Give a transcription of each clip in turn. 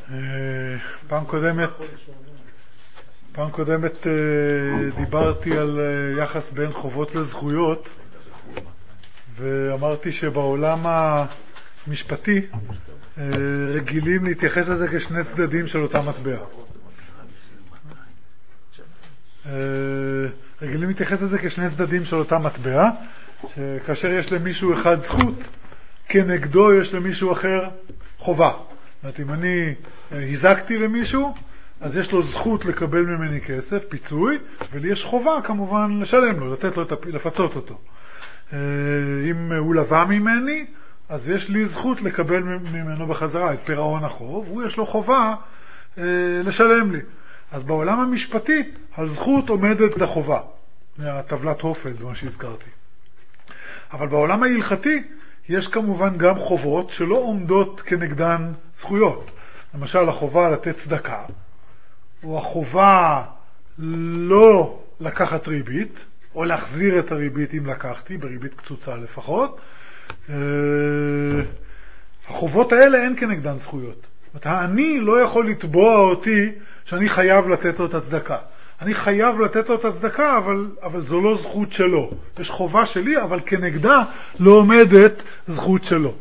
פעם קודמת דיברתי על יחס בין חובות לזכויות, ואמרתי שבעולם המשפטי רגילים להתייחס לזה כשני צדדים של אותה מטבע. רגילים להתייחס לזה כשני צדדים של אותה מטבע, שכאשר יש למישהו אחד זכות, כנגדו יש למישהו אחר חובה. זאת אומרת, אם אני הזקתי למישהו, אז יש לו זכות לקבל ממני כסף, פיצוי, ולי יש חובה כמובן לשלם לו, לתת לו, לפצות אותו. אם הוא לווה ממני, אז יש לי זכות לקבל ממנו בחזרה את פירעון החוב, הוא יש לו חובה לשלם לי. אז בעולם המשפטי, הזכות עומדת לחובה. מהטבלת הופל, זה מה שהזכרתי. אבל בעולם ההלכתי, יש כמובן גם חובות שלא עומדות כנגדן זכויות. למשל, החובה לתת צדקה, או החובה לא לקחת ריבית, או להחזיר את הריבית אם לקחתי, בריבית קצוצה לפחות. החובות האלה אין כנגדן זכויות. זאת אומרת, אני לא יכול לתבוע אותי שאני חייב לתת לו את הצדקה. אני חייב לתת לו את הצדקה, אבל זו לא זכות שלו. יש חובה שלי, אבל כנגדה לא עומדת זכות שלו.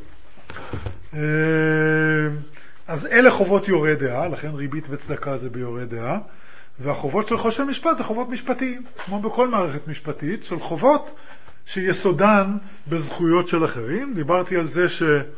אז אלה חובות יורה דעה, לכן ריבית וצדקה זה ביורה דעה, והחובות של חושן משפט זה חובות משפטיים, כמו בכל מערכת משפטית, של חובות שיסודן בזכויות של אחרים. דיברתי על זה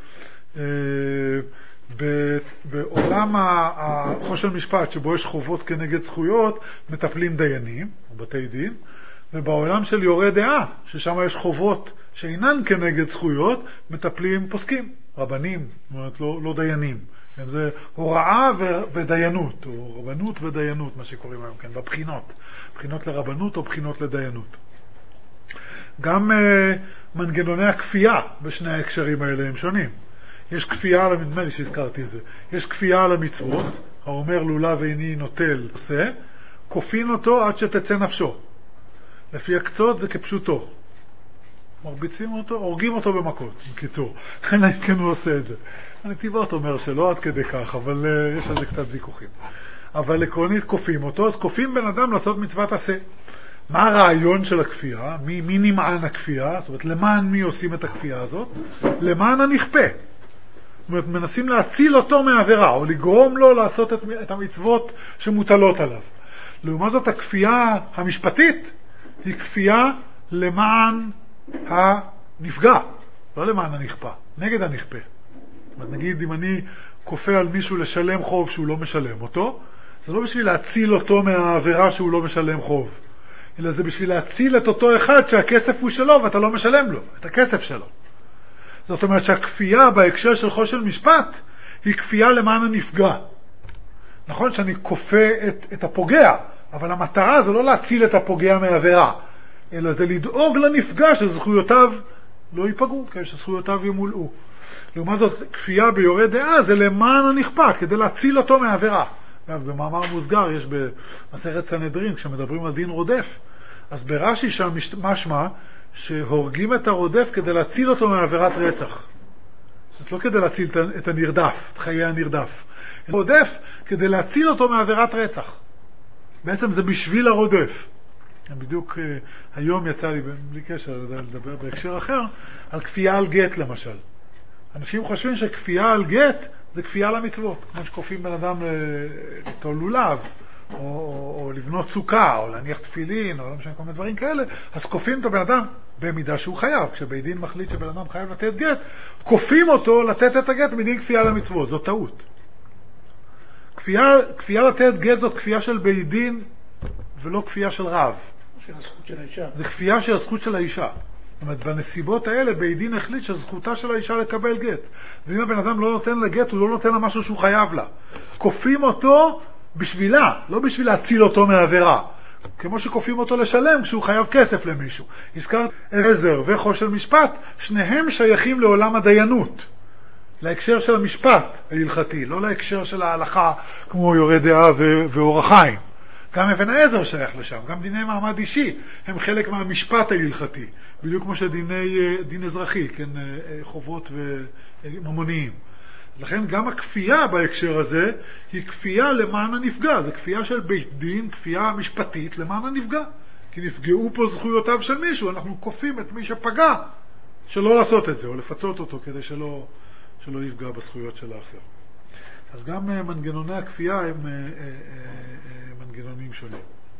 בעולם החושן משפט, שבו יש חובות כנגד זכויות, מטפלים דיינים, או בתי דין, ובעולם של יורה דעה, ששם יש חובות שאינן כנגד זכויות, מטפלים פוסקים, רבנים, זאת אומרת לא דיינים. זה הוראה ודיינות, או רבנות ודיינות, מה שקוראים היום, כן, בבחינות. בחינות לרבנות או בחינות לדיינות. גם מנגנוני הכפייה בשני ההקשרים האלה הם שונים. יש כפייה, נדמה לי שהזכרתי את זה, יש כפייה על המצוות, האומר לולב איני נוטל עושה, כופין אותו עד שתצא נפשו. לפי הקצות זה כפשוטו. מרביצים אותו, הורגים אותו במכות, בקיצור. אלא אם כן הוא עושה את זה. הנתיבות אומר שלא עד כדי כך, אבל יש על זה קצת ויכוחים. אבל עקרונית כופים אותו, אז כופים בן אדם לעשות מצוות עשה. מה הרעיון של הכפייה? מי נמען הכפייה? זאת אומרת, למען מי עושים את הכפייה הזאת? למען הנכפה. זאת אומרת, מנסים להציל אותו מהעבירה, או לגרום לו לעשות את המצוות שמוטלות עליו. לעומת זאת, הכפייה המשפטית היא כפייה למען הנפגע, לא למען הנכפה, נגד הנכפה. זאת אומרת, נגיד, אם אני כופה על מישהו לשלם חוב שהוא לא משלם אותו, זה לא בשביל להציל אותו מהעבירה שהוא לא משלם חוב, אלא זה בשביל להציל את אותו אחד שהכסף הוא שלו ואתה לא משלם לו, את הכסף שלו. זאת אומרת שהכפייה בהקשר של חושן משפט היא כפייה למען הנפגע. נכון שאני כופה את הפוגע, אבל המטרה זה לא להציל את הפוגע מהעבירה, אלא זה לדאוג לנפגע שזכויותיו לא ייפגעו, שזכויותיו ימולאו. לעומת זאת, כפייה ביורה דעה זה למען הנכפה, כדי להציל אותו מהעבירה. במאמר מוסגר יש במסכת סנהדרין, כשמדברים על דין רודף, אז ברש"י שם משמע שהורגים את הרודף כדי להציל אותו מעבירת רצח. זאת לא כדי להציל את הנרדף, את חיי הנרדף. רודף כדי להציל אותו מעבירת רצח. בעצם זה בשביל הרודף. בדיוק היום יצא לי, בלי קשר לדבר בהקשר אחר, על כפייה על גט למשל. אנשים חושבים שכפייה על גט זה כפייה למצוות. כמו שכופים בן אדם ליטול לולב, או לבנות סוכה, או להניח תפילין, או לא משנה כל מיני דברים כאלה, אז כופים את הבן אדם במידה שהוא חייב. כשבית דין מחליט שבן אדם חייב לתת גט, כופים אותו לתת את הגט מדין כפייה למצוות. זאת טעות. כפייה לתת גט זאת כפייה של בית דין, ולא כפייה של רב. של הזכות של האישה. זה כפייה של הזכות של האישה. זאת אומרת, בנסיבות האלה, בית דין החליט שזכותה של האישה לקבל גט. ואם הבן אדם לא נותן לה גט, הוא לא נותן לה משהו שהוא חייב לה. כופים אותו בשבילה, לא בשביל להציל אותו מהעבירה. כמו שכופים אותו לשלם כשהוא חייב כסף למישהו. הזכרת עזר וחושן משפט, שניהם שייכים לעולם הדיינות. להקשר של המשפט ההלכתי, לא להקשר של ההלכה כמו יורה דעה ואורח חיים. גם אבן העזר שייך לשם, גם דיני מעמד אישי הם חלק מהמשפט ההלכתי, בדיוק כמו שדין אזרחי, כן, חובות וממוניים. אז לכן גם הכפייה בהקשר הזה היא כפייה למען הנפגע, זה כפייה של בית דין, כפייה משפטית למען הנפגע. כי נפגעו פה זכויותיו של מישהו, אנחנו כופים את מי שפגע שלא לעשות את זה, או לפצות אותו כדי שלא יפגע בזכויות של האחר. אז גם מנגנוני הכפייה הם מנגנונים שונים.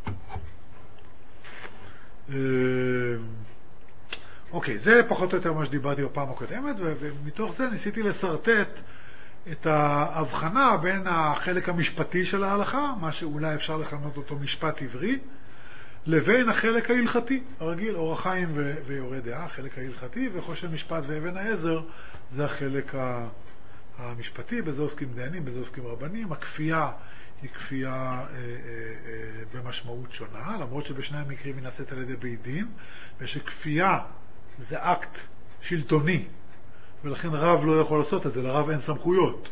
אוקיי, זה פחות או יותר מה שדיברתי בפעם הקודמת, ומתוך זה ניסיתי לסרטט את ההבחנה בין החלק המשפטי של ההלכה, מה שאולי אפשר לכנות אותו משפט עברי, לבין החלק ההלכתי, הרגיל, אור החיים ויורה דעה, החלק ההלכתי, וחושן משפט ואבן העזר, זה החלק המשפטי, בזה עוסקים דיינים, בזה עוסקים רבנים. הכפייה היא כפייה במשמעות שונה, למרות שבשני המקרים היא נעשית על ידי בית דין, ושכפייה זה אקט שלטוני, ולכן רב לא יכול לעשות את זה, לרב אין סמכויות.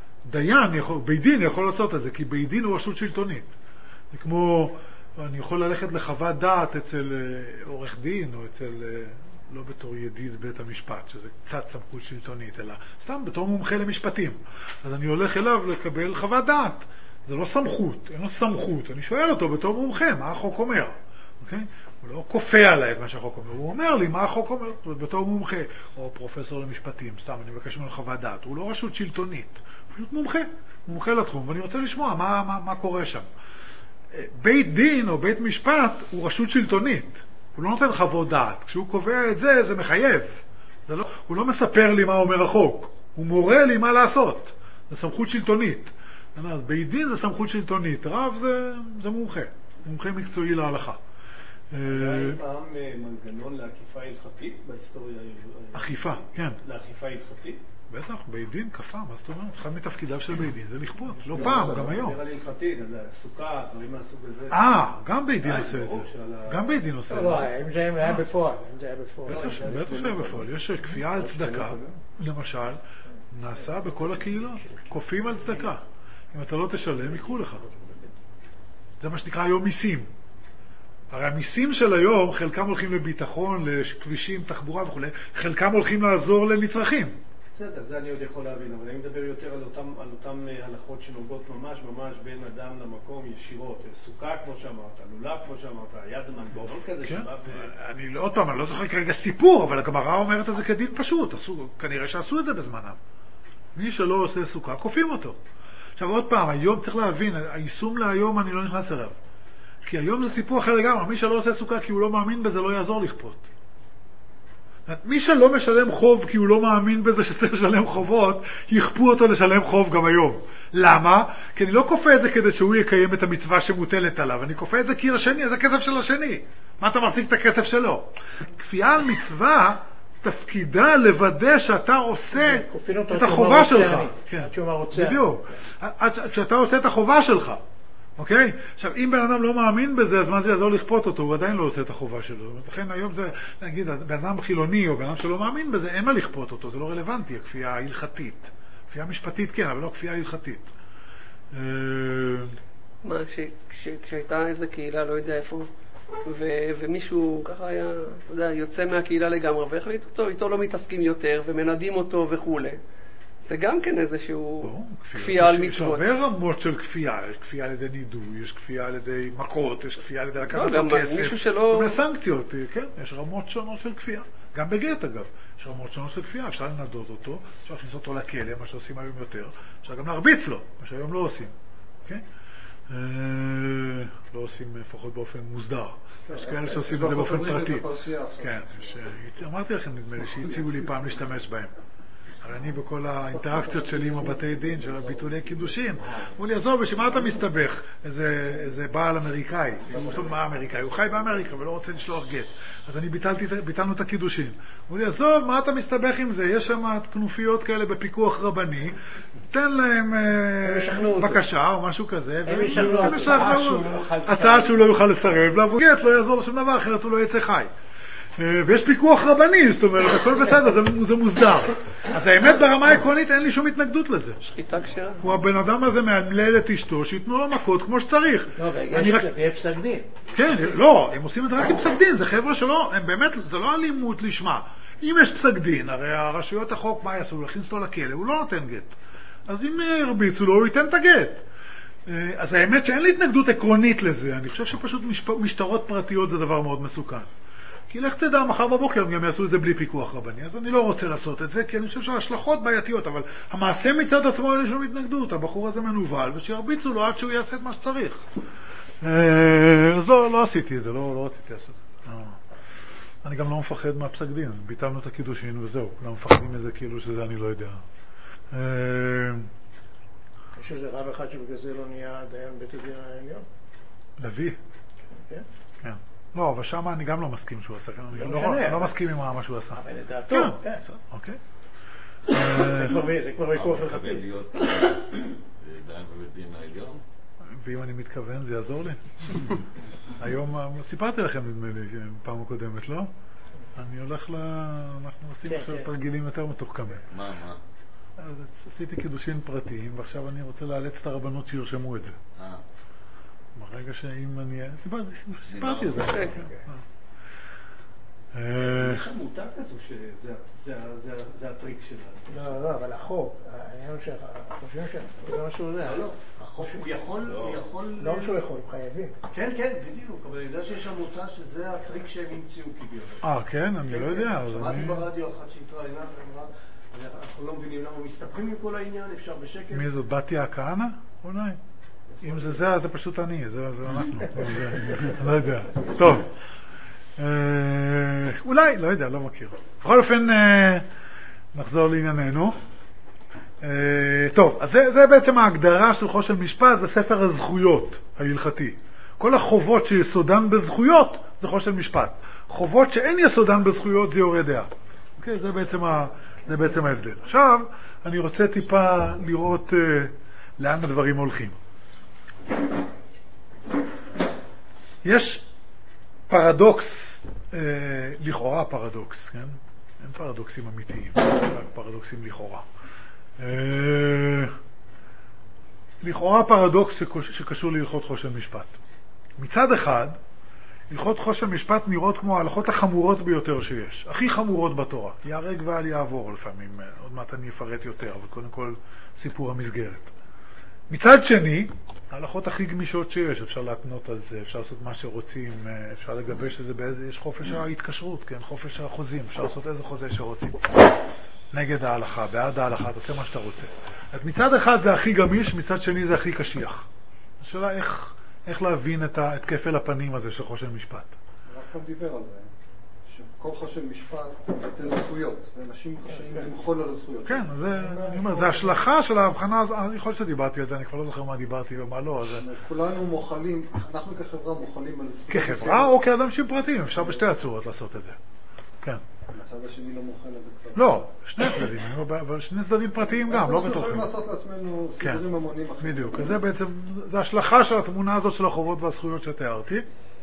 בית דין יכול לעשות את זה, כי בית דין הוא רשות שלטונית. זה כמו, אני יכול ללכת לחוות דעת אצל עורך דין, או אצל, לא בתור ידיד בית המשפט, שזה קצת סמכות שלטונית, אלא סתם בתור מומחה למשפטים. אז אני הולך אליו לקבל חוות דעת. זה לא סמכות, אין לו סמכות. אני שואל אותו בתור מומחה, מה החוק אומר? אוקיי? הוא לא כופה עליי את מה שהחוק אומר, הוא אומר לי מה החוק אומר. זאת אומרת, בתור מומחה, או פרופסור למשפטים, סתם, אני מבקש ממנו חוות דעת. הוא לא רשות שלטונית, הוא פשוט מומחה לתחום, ואני רוצה לשמוע מה קורה שם. בית דין או בית משפט הוא רשות שלטונית. הוא לא נותן חוות דעת. כשהוא קובע את זה, זה מחייב. הוא לא מספר לי מה אומר החוק. הוא מורה לי מה לעשות. זה סמכות שלטונית. אז בית דין זה סמכות שלטונית. רב זה מומחה מקצועי להלכה. היה פעם מנגנון לאכיפה הלכתית בהיסטוריה? אכיפה, כן. לאכיפה הלכתית? בטח, בית דין, כפה, מה זאת אומרת? אחד מתפקידיו של בית דין זה לכפות. לא פעם, גם היום. נראה לי הלכתית, סוכה, דברים מהסוג הזה. גם בית דין עושה את זה. גם בית דין עושה את זה. לא, אם זה היה בפועל. בטח שהיה בפועל. יש כפייה על צדקה, למשל, נעשה בכל הקהילות. כופים על צדקה. אם אתה לא תשלם, יקחו לך. זה מה שנקרא היום מיסים. הרי המיסים של היום, חלקם הולכים לביטחון, לכבישים, תחבורה וכו', חלקם הולכים לעזור לנצרכים. בסדר, זה אני עוד יכול להבין, אבל אני מדבר יותר על אותם הלכות שנוגעות ממש בין אדם למקום ישירות. סוכה, כמו שאמרת, לולב, כמו שאמרת, יד מנגנון כזה שבא... אני עוד פעם, אני לא זוכר כרגע סיפור, אבל הגמרא אומרת את זה כדין פשוט. כנראה שעשו את זה בזמנם. מי שלא עושה סוכה, כופים אותו. עכשיו עוד פעם, היום צריך להבין, היישום להיום אני לא נכנס אליו. כי היום זה סיפור אחר לגמרי, מי שלא עושה סוכה כי הוא לא מאמין בזה, לא יעזור לכפות. מי שלא משלם חוב כי הוא לא מאמין בזה שצריך לשלם חובות, יכפו אותו לשלם חוב גם היום. למה? כי אני לא כופה את זה כדי שהוא יקיים את המצווה שמוטלת עליו, אני כופה את זה כי לשני, זה כסף של השני. מה אתה מחזיק את הכסף שלו? כפייה על מצווה, תפקידה לוודא שאתה עושה את החובה שלך. בדיוק. כשאתה עושה את החובה שלך. אוקיי? עכשיו, אם בן אדם לא מאמין בזה, אז מה זה יעזור לכפות אותו? הוא עדיין לא עושה את החובה שלו. לכן היום זה, נגיד, בן אדם חילוני או בן אדם שלא מאמין בזה, אין מה לכפות אותו, זה לא רלוונטי, הכפייה ההלכתית. כפייה משפטית כן, אבל לא כפייה הלכתית. מה, כשהייתה איזו קהילה, לא יודע איפה, ומישהו ככה היה, אתה יודע, יוצא מהקהילה לגמרי, והחליט אותו, איתו לא מתעסקים יותר, ומנדים אותו וכו'. זה גם כן איזשהו כפייה על מצוות. יש הרבה רמות של כפייה, יש כפייה על ידי נידוי, יש כפייה על ידי מכות, יש כפייה על ידי לקחת לו כסף, כל מיני סנקציות, כן, יש רמות שונות של כפייה. גם בגט אגב, יש רמות שונות של כפייה, אפשר לנדוד אותו, אפשר להכניס אותו לכלא, מה שעושים היום יותר, אפשר גם להרביץ לו, מה שהיום לא עושים, אוקיי? לא עושים לפחות באופן מוסדר. יש כאלה שעושים את זה באופן פרטי. כן, אמרתי לכם נדמה לי שהציעו לי פעם להשתמש בהם. הרי אני בכל האינטראקציות שלי עם הבתי דין של הביטולי קידושין, אמרו לי, עזוב, בשביל מה אתה מסתבך? איזה בעל אמריקאי, מה אמריקאי? הוא חי באמריקה ולא רוצה לשלוח גט. אז אני ביטלנו את הקידושין. אמרו לי, עזוב, מה אתה מסתבך עם זה? יש שם כנופיות כאלה בפיקוח רבני, תן להם בקשה או משהו כזה, הצעה שהוא לא יוכל לסרב, לעבור גט, לא יעזור לשום דבר, אחרת הוא לא יצא חי. ויש פיקוח רבני, זאת אומרת, הכל בסדר, זה מוסדר. אז האמת ברמה העקרונית אין לי שום התנגדות לזה. שחיטה כשרה. הוא הבן אדם הזה מאמלל את אשתו, שיתנו לו מכות כמו שצריך. לא, ויש פסק דין. כן, לא, הם עושים את זה רק עם פסק דין, זה חבר'ה שלא, הם באמת, זה לא אלימות לשמה. אם יש פסק דין, הרי הרשויות החוק, מה יעשו? להכניס אותו לכלא, הוא לא נותן גט. אז אם הרביצו לו, הוא ייתן את הגט. אז האמת שאין לי התנגדות עקרונית לזה, אני חושב שפשוט משטרות פרטיות זה דבר מאוד מסוכן. כי לך תדע, מחר בבוקר הם גם יעשו את זה בלי פיקוח רבני, אז אני לא רוצה לעשות את זה, כי אני חושב שההשלכות בעייתיות, אבל המעשה מצד עצמו אין לי שום התנגדות, הבחור הזה מנובל, ושירביצו לו עד שהוא יעשה את מה שצריך. אז לא עשיתי את זה, לא רציתי לעשות את זה. אני גם לא מפחד מהפסק דין, ביטלנו את הקידושין וזהו, כולם מפחדים מזה כאילו שזה אני לא יודע. יש איזה רב אחד שבגלל זה לא נהיה דיין בית הדין העליון? לוי? כן. כן. לא, אבל שם אני גם לא מסכים שהוא עשה, אני לא מסכים עם מה שהוא עשה. אבל לדעתו, כן. אוקיי. זה כבר ויכוח הלכתי. להיות דיין בבית דין העליון? ואם אני מתכוון, זה יעזור לי. היום, סיפרתי לכם נדמה לי פעם הקודמת, לא? אני הולך אנחנו עושים עכשיו תרגילים יותר מתוחכמים. מה? אז עשיתי קידושין פרטיים, ועכשיו אני רוצה לאלץ את הרבנות שירשמו את זה. ברגע שאם אני... סיפרתי את זה. יש עמותה כזו שזה הטריק שלה. לא, אבל החוק, העניין חושבים שזה משהו זה. לא, החוק הוא יכול... לא משהו יכול, חייבים. כן, בדיוק, אבל אני יודע שיש עמותה שזה הטריק שהם המציאו כביכול. כן, אני לא יודע. שמעתי ברדיו אחת שהתראיינה ואמרה, אנחנו לא מבינים למה מסתבכים עם כל העניין, אפשר בשקט. מי זאת? בתיה כהנא? אולי. אם זה, אז זה פשוט אני, זה אנחנו. לא יודע. טוב. אולי, לא יודע, לא מכיר. בכל אופן, נחזור לענייננו. טוב, אז זה בעצם ההגדרה של חושן משפט, זה ספר הזכויות ההלכתי. כל החובות שיסודן בזכויות זה חושן משפט. חובות שאין יסודן בזכויות זה יורה דעה. אוקיי? זה בעצם ההבדל. עכשיו, אני רוצה טיפה לראות לאן הדברים הולכים. יש פרדוקס, לכאורה פרדוקס, כן? אין פרדוקסים אמיתיים, רק פרדוקסים לכאורה. לכאורה פרדוקס שקשור להלכות חושן משפט. מצד אחד, הלכות חושן משפט נראות כמו ההלכות החמורות ביותר שיש, הכי חמורות בתורה. יהרג ואל יעבור לפעמים, עוד מעט אני אפרט יותר, אבל קודם כל סיפור המסגרת. מצד שני, ההלכות הכי גמישות שיש, אפשר להתנות על זה, אפשר לעשות מה שרוצים, אפשר לגבש את זה באיזה, יש חופש ההתקשרות, כן, חופש החוזים, אפשר לעשות איזה חוזה שרוצים. נגד ההלכה, בעד ההלכה, תעשה מה שאתה רוצה. מצד אחד זה הכי גמיש, מצד שני זה הכי קשיח. השאלה איך להבין את כפל הפנים הזה של חושן משפט. רק כאן דיבר על זה, שכל חושן משפט נותן זכויות, ואנשים חושבים למחול על הזכויות. כן, אני אומר, זה השלכה של ההבחנה, אני חושב שדיברתי על זה, אני כבר לא זוכר מה דיברתי ומה לא. כולנו מוחלים, אנחנו כחברה מוחלים על זכויות. כחברה או כאנשים פרטיים, אפשר בשתי הצורות לעשות את זה. כן. הצד השני לא מוחל על זה כבר. לא, שני צדדים, אבל שני צדדים פרטיים גם, לא אנחנו בתוכים. יכולים לעשות לעצמנו סידורים המונים אחרים. בדיוק, אז זה בעצם, זה השלכה של התמונה הזאת של החובות והזכויות שתיארתי.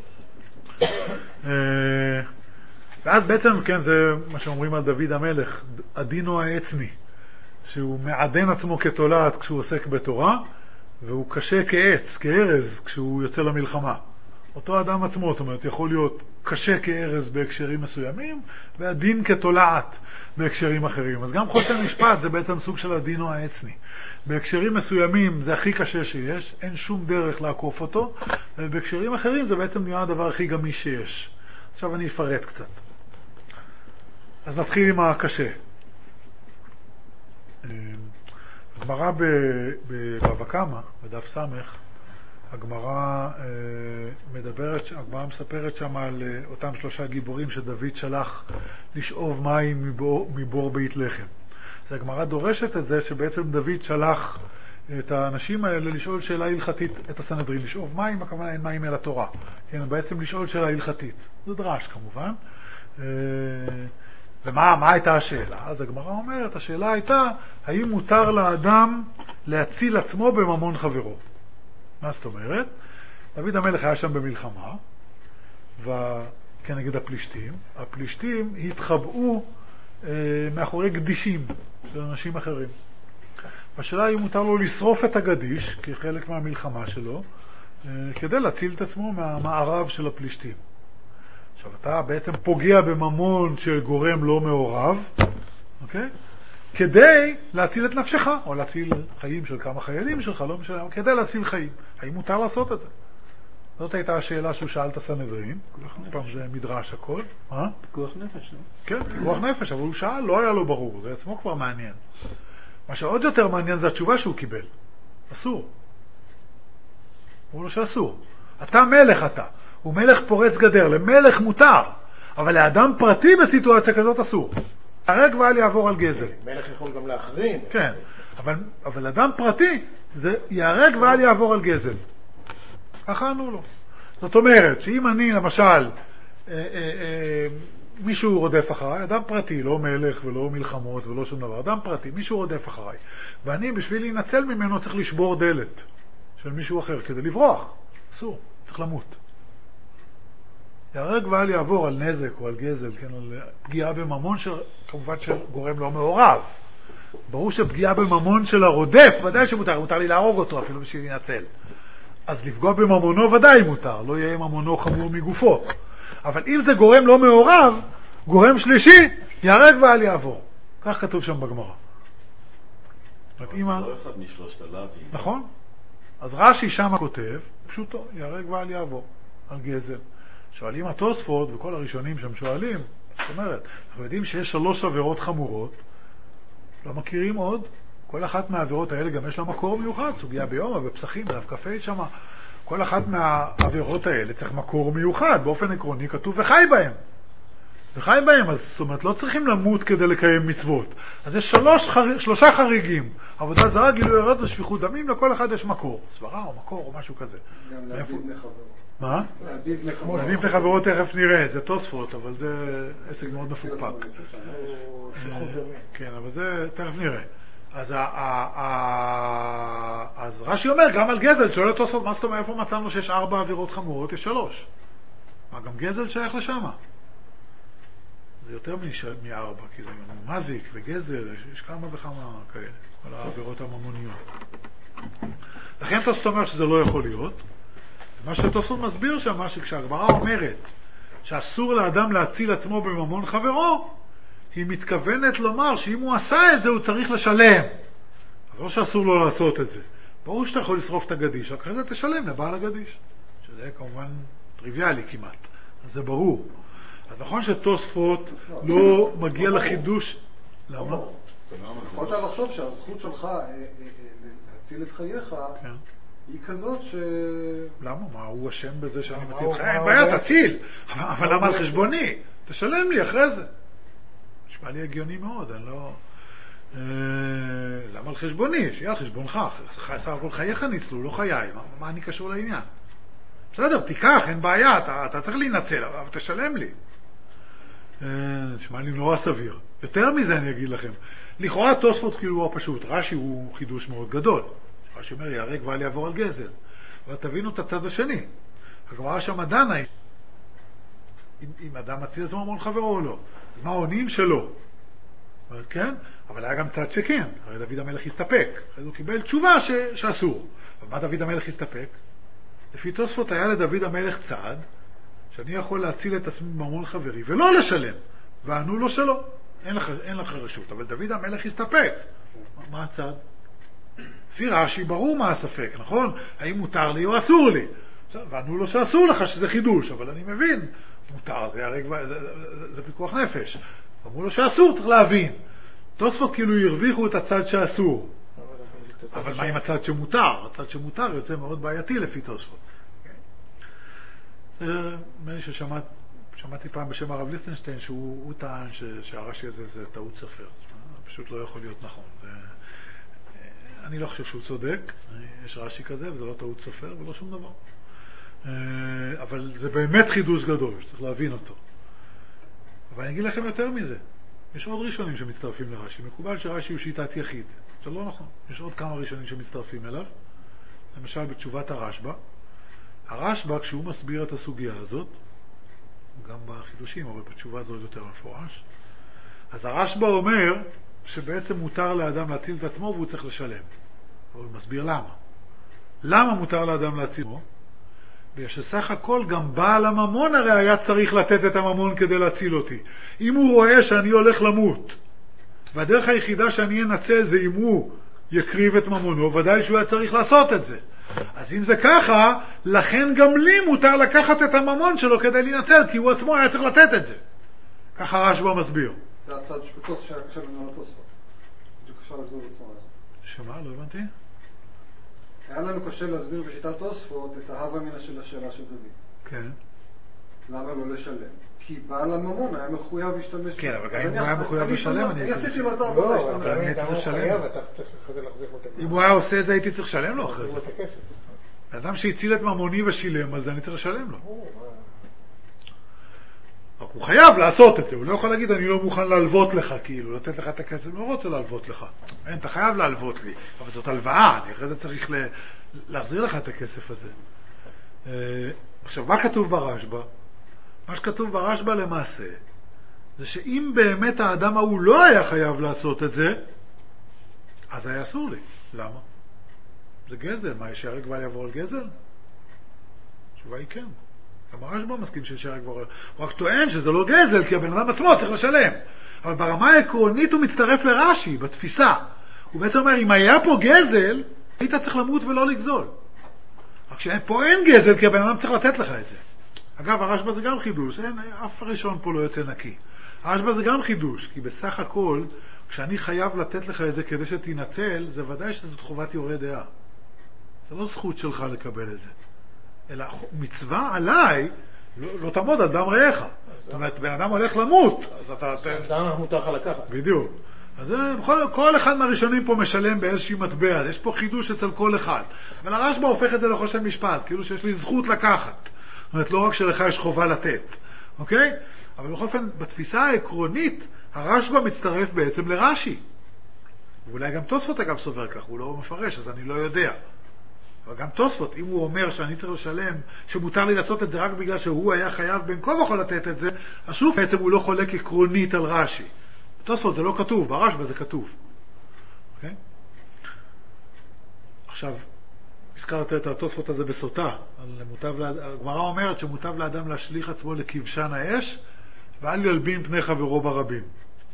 ואז בעצם, כן, זה מה שאומרים על דוד המלך, הדינו העצני, שהוא מעדן עצמו כתולעת כשהוא עוסק בתורה, והוא קשה כעץ, כארז, כשהוא יוצא למלחמה. אותו אדם עצמו, זאת אומרת, יכול להיות קשה כארז בהקשרים מסוימים, והדין כתולעת בהקשרים אחרים. אז גם חושן משפט זה בעצם סוג של הדינו העצני. בהקשרים מסוימים זה הכי קשה שיש, אין שום דרך לעקוף אותו, ובהקשרים אחרים זה בעצם נראה הדבר הכי גמיש שיש. עכשיו אני אפרט קצת. אז נתחיל עם הקשה. הגמרא בבבא קמא, בדף סמך, הגמרא מספרת שם על אותם 3 גיבורים שדוד שלח לשאוב מים מבור בית לחם. אז הגמרא דורשת את זה שבעצם דוד שלח את האנשים האלה לשאול שאלה הלכתית, את הסנהדרין, לשאוב מים, הכוונה אין מים אל התורה. כן, בעצם לשאול שאלה הלכתית. זה דרש כמובן. ומה הייתה השאלה? אז הגמרא אומרת, השאלה הייתה, האם מותר לאדם להציל עצמו בממון חברו? מה זאת אומרת? דוד המלך היה שם במלחמה, וכנגד הפלישתים. הפלישתים התחבאו מאחורי גדישים של אנשים אחרים. השאלה היא מותר לו לשרוף את הגדיש, כחלק מהמלחמה שלו, כדי להציל את עצמו מהמערב של הפלישתים. עכשיו, אתה בעצם פוגע בממון שגורם לא מעורב, אוקיי? כדי להציל את נפשך, או להציל חיים של כמה חיילים שלך, לא משנה, כדי להציל חיים. האם מותר לעשות את זה? זאת הייתה השאלה שהוא שאל את הסנהדרין. פעם זה מדרש הכל. פיקוח נפש, לא? כן, פיקוח נפש, אבל הוא שאל, לא היה לו ברור, זה עצמו כבר מעניין. מה שעוד יותר מעניין זה התשובה שהוא קיבל. אסור. הוא לא שאסור. אתה מלך אתה. הוא מלך פורץ גדר, למלך מותר. אבל לאדם פרטי בסיטואציה כזאת אסור. הרג ואל יעבור על גזל. מלך יכול גם להחרים. כן, אבל אדם פרטי זה יהרג ואל יעבור על גזל. ככה ענו לו. זאת אומרת, שאם אני למשל, מישהו רודף אחריי, אדם פרטי, לא מלך ולא מלחמות ולא שום דבר, אדם פרטי, מישהו רודף אחריי, ואני בשביל להינצל ממנו צריך לשבור דלת של מישהו אחר כדי לברוח. אסור, צריך למות. יהרג ואל יעבור על נזק או על גזל, כן, על פגיעה בממון כמובן שגורם לא מעורב. ברור שפגיעה בממון של הרודף, ודאי שמותר לי להרוג אותו אפילו בשביל להינצל. אז לפגוע בממונו ודאי מותר, לא יהיה ממונו חמור מגופו. אבל אם זה גורם לא מעורב, גורם שלישי, יהרג ואל יעבור. כך כתוב שם בגמרא. לא אחד משלושת הלווים. נכון? אז רש"י שם כותב, פשוטו, יהרג ואל יעבור, על גזל. שואלים התוספות, וכל הראשונים שהם שואלים, זאת אומרת, אנחנו יודעים שיש 3 עבירות חמורות, לא מכירים עוד, כל אחת מהעבירות האלה גם יש לה מקור מיוחד, סוגיה ביום, בפסחים, בדף קפה שמה, כל אחת מהעבירות האלה צריך מקור מיוחד, באופן עקרוני כתוב וחי בהם. וחי בהם, אז זאת אומרת, לא צריכים למות כדי לקיים מצוות. אז יש 3 חריגים, עבודה זרה, גילוי עריות ושפיכות דמים, לכל אחד יש מקור, סברה או מקור או משהו כזה. גם להביא בני חברות. מה? להביא בני חברות. להביא בני חברות תכף נראה, זה תוספות, אבל זה עסק מאוד מפוקפק. כן, אבל זה תכף נראה. אז רש"י אומר, גם על גזל, שואל תוספות, מה זאת אומרת, איפה מצאנו שיש 4 עבירות חמורות? יש 3. מה, גם גזל שייך לשם? זה יותר מ4, כי זה גם מזיק וגזל, יש כמה וכמה כאלה, כל העבירות הממוניות. לכן תוספות אומר שזה לא יכול להיות. מה שתוספות מסביר שם, מה שכשהגמרא אומרת שאסור לאדם להציל עצמו בממון חברו, היא מתכוונת לומר שאם הוא עשה את זה הוא צריך לשלם. אבל לא שאסור לו לעשות את זה. ברור שאתה יכול לשרוף את הגדיש, אחרי זה תשלם לבעל הגדיש. שזה כמובן טריוויאלי כמעט. אז זה ברור. אז נכון שתוספות לא מגיע לחידוש. למה? יכולת לחשוב שהזכות שלך להציל את חייך היא כזאת ש... למה? מה הוא אשם בזה שאני מציל את חיי? אין בעיה, תציל. אבל למה על חשבוני? תשלם לי אחרי זה. נשמע לי הגיוני מאוד, אני לא... למה על חשבוני? שיהיה על חשבונך. סך הכל חייך ניצלו, לא חיי. מה אני קשור לעניין? בסדר, תיקח, אין בעיה, אתה צריך להינצל, אבל תשלם לי. נשמע לי נורא סביר. יותר מזה אני אגיד לכם. לכאורה תוספות כאילו הוא פשוט. רש"י הוא חידוש מאוד גדול. רש"י אומר, יהרג ואל יעבור על גזל. אבל תבינו את הצד השני. הגמרא שם דנה, אם אדם מציל עצמו ממון חברו או לא. אז מה העונים שלו? כן? אבל היה גם צד שכן. הרי דוד המלך הסתפק. אחרי הוא קיבל תשובה שאסור. אבל מה דוד המלך הסתפק? לפי תוספות היה לדוד המלך צד, שאני יכול להציל את עצמי ממון חברי, ולא לשלם. וענו לו שלא. אין לך רשות. אבל דוד המלך הסתפק. מה הצד? לפי רש"י ברור מה הספק, נכון? האם מותר לי או אסור לי? וענו לו שאסור לך, שזה חידוש, אבל אני מבין. מותר, זה פיקוח נפש. אמרו לו שאסור, צריך להבין. תוספות כאילו הרוויחו את הצד שאסור. אבל מה עם הצד שמותר? הצד שמותר יוצא מאוד בעייתי לפי תוספות. מי ששמעתי פעם בשם הרב ליכטנשטיין, שהוא טען שהרש"י הזה זה טעות סופר. פשוט לא יכול להיות נכון. אני לא חושב שהוא צודק, יש רש"י כזה, וזה לא טעות סופר ולא שום דבר. אבל זה באמת חידוש גדול, שצריך להבין אותו. אבל אני אגיד לכם יותר מזה. יש עוד ראשונים שמצטרפים לרש"י. מקובל שרש"י הוא שיטת יחיד. זה לא נכון. יש עוד כמה ראשונים שמצטרפים אליו. למשל בתשובת הרשב"א. הרשב"א, כשהוא מסביר את הסוגיה הזאת, גם בחידושים, אבל בתשובה זו יותר מפורש, אז הרשב"א אומר שבעצם מותר לאדם להציל את עצמו והוא צריך לשלם. אבל הוא מסביר למה. למה מותר לאדם להציל עצמו? בגלל שסך הכל גם בעל הממון הרי היה צריך לתת את הממון כדי להציל אותי. אם הוא רואה שאני הולך למות, והדרך היחידה שאני אנצל זה אם הוא יקריב את ממונו, ודאי שהוא היה צריך לעשות את זה. אז אם זה ככה, לכן גם לי מותר לקחת את הממון שלו כדי להינצל, כי הוא עצמו היה צריך לתת את זה. ככה רשב"א מסביר. זה הצד שפטוס שהיה קשה לנו לתוספות. בדיוק אפשר להסביר בצורה הזאת. שמה? לא הבנתי? היה לנו קשה להסביר בשיטת תוספות את ההווה מן של השאלה של דוד. כן. למה לא לשלם? כי בעל הממון היה מחויב להשתמש. כן, אבל גם אם הוא היה מחויב לשלם, אני עשיתי לו את העבודה. לא, אבל אני הייתי צריך לשלם. אם הוא היה עושה את זה, הייתי צריך לשלם לו אחרי זה. האדם שהציל את ממוני ושילם, אז אני צריך לשלם לו. רק הוא חייב לעשות את זה, הוא לא יכול להגיד אני לא מוכן להלוות לך, כאילו, לתת לך את הכסף, לא רוצה להלוות לך. אין, אתה חייב להלוות לי, אבל זאת הלוואה, אני אחרי זה צריך להחזיר לך את הכסף הזה. עכשיו, מה כתוב ברשב"א? מה שכתוב ברשב"א למעשה, זה שאם באמת האדם ההוא לא היה חייב לעשות את זה, אז היה אסור לי. למה? זה גזל, מה, יש שהרג ואל יעבור על גזל? התשובה היא כן. גם הרשב"א מסכים שיש שהרג ואל, הוא רק טוען שזה לא גזל, כי הבן אדם עצמו צריך לשלם. אבל ברמה העקרונית הוא מצטרף לרש"י, בתפיסה. הוא בעצם אומר, אם היה פה גזל, היית צריך למות ולא לגזול. רק שפה אין גזל, כי הבן אדם צריך לתת לך את זה. אגב, הרשב"א זה גם חידוש, אף ראשון פה לא יוצא נקי. הרשב"א זה גם חידוש, כי בסך הכל, כשאני חייב לתת לך את זה כדי שתינצל, זה ודאי שזאת חובת יורה דעה. זה לא זכות שלך לקבל את זה. אלא מצווה עליי, לא תעמוד על דם רעך. זאת אומרת, בן אדם הולך למות, אז אתה... דם מותר לך לקחת. בדיוק. אז כל אחד מהראשונים פה משלם באיזושהי מטבע, יש פה חידוש אצל כל אחד. אבל הרשב"א הופך את זה לחושן משפט, כאילו שיש לי זכות לקחת. זאת אומרת, לא רק שלך יש חובה לתת, אוקיי? אבל בכל אופן, בתפיסה העקרונית, הרשב"א מצטרף בעצם לרש"י. ואולי גם תוספות אגב סובר כך, הוא לא מפרש, אז אני לא יודע. אבל גם תוספות, אם הוא אומר שאני צריך לשלם, שמותר לי לעשות את זה רק בגלל שהוא היה חייב בין כה וכה לתת את זה, אז שוב בעצם הוא לא חולק עקרונית על רש"י. בתוספות זה לא כתוב, ברשב"א זה כתוב. אוקיי? עכשיו, הזכרת את התוספות הזה בסוטה. הגמרא אומרת שמוטב לאדם להשליך עצמו לכבשן האש, ואל ילבין פני חברו ברבים.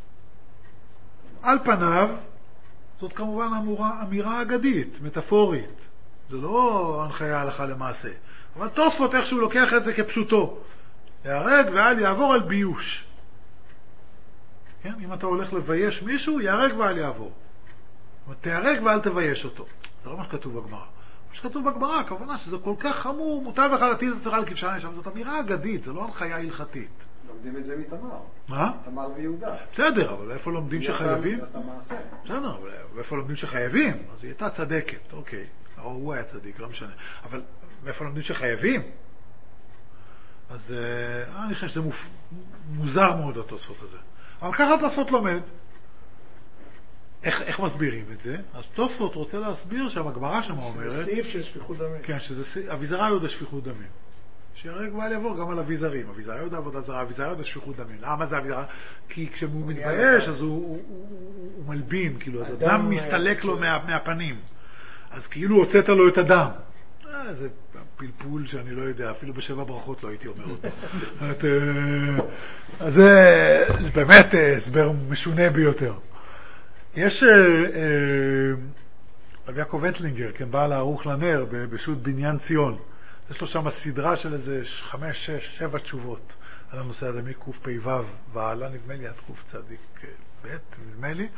על פניו, זאת כמובן אמירה אגדית, מטאפורית. זה לא הנחיה הלכה למעשה. אבל תוספות איכשהו לוקח את זה כפשוטו. יהרג ואל יעבור על ביוש. כן? אם אתה הולך לבייש מישהו, יהרג ואל יעבור. תהרג ואל תבייש אותו. זה לא מה שכתוב בגמרא. מה שכתוב בגמרא, הכוונה שזה כל כך חמור, מוטב לך להטיל את עצמך על כבשן האש. זאת אמירה אגדית, זה לא הנחיה הלכתית. לומדים את זה מתמר. מה? תמר ויהודה. בסדר, אבל איפה לומדים שחייבים? אז אתה מעשה. בסדר, אבל איפה לומדים שחייבים? אז היא הייתה צדקת, אוקיי. או הוא היה צדיק, לא משנה. אבל איפה לומדים שחייבים? אז אני חושב שזה מוזר מאוד התוספות הזה. אבל ככה התוספות לומד. איך מסבירים את זה? אז תוספות רוצה להסביר שהגמרא שמה אומרת... זה סעיף של שפיכות דמים. כן, שזה אביזרה יהודה שפיכות דמים. שיהרג ואל יעבור גם על אביזרים. אביזרה יהודה עבודה זרה, אביזרה יהודה שפיכות דמים. למה זה אביזרה? כי כשהוא מתבייש אז הוא מלבין, כאילו, אז הדם מסתלק לו מהפנים. אז כאילו הוצאת לו את הדם. זה פלפול שאני לא יודע, אפילו בשבע ברכות לא הייתי אומר אותו. אז זה באמת הסבר משונה ביותר. יש רב יעקב אטלינגר, כן, בעל הערוך לנר בשו"ת בניין ציון. יש לו שם סדרה של איזה 5, 6, 7 תשובות על הנושא הזה מקפ"ו והלאה, נדמה לי עד קצ"ב, נדמה לי.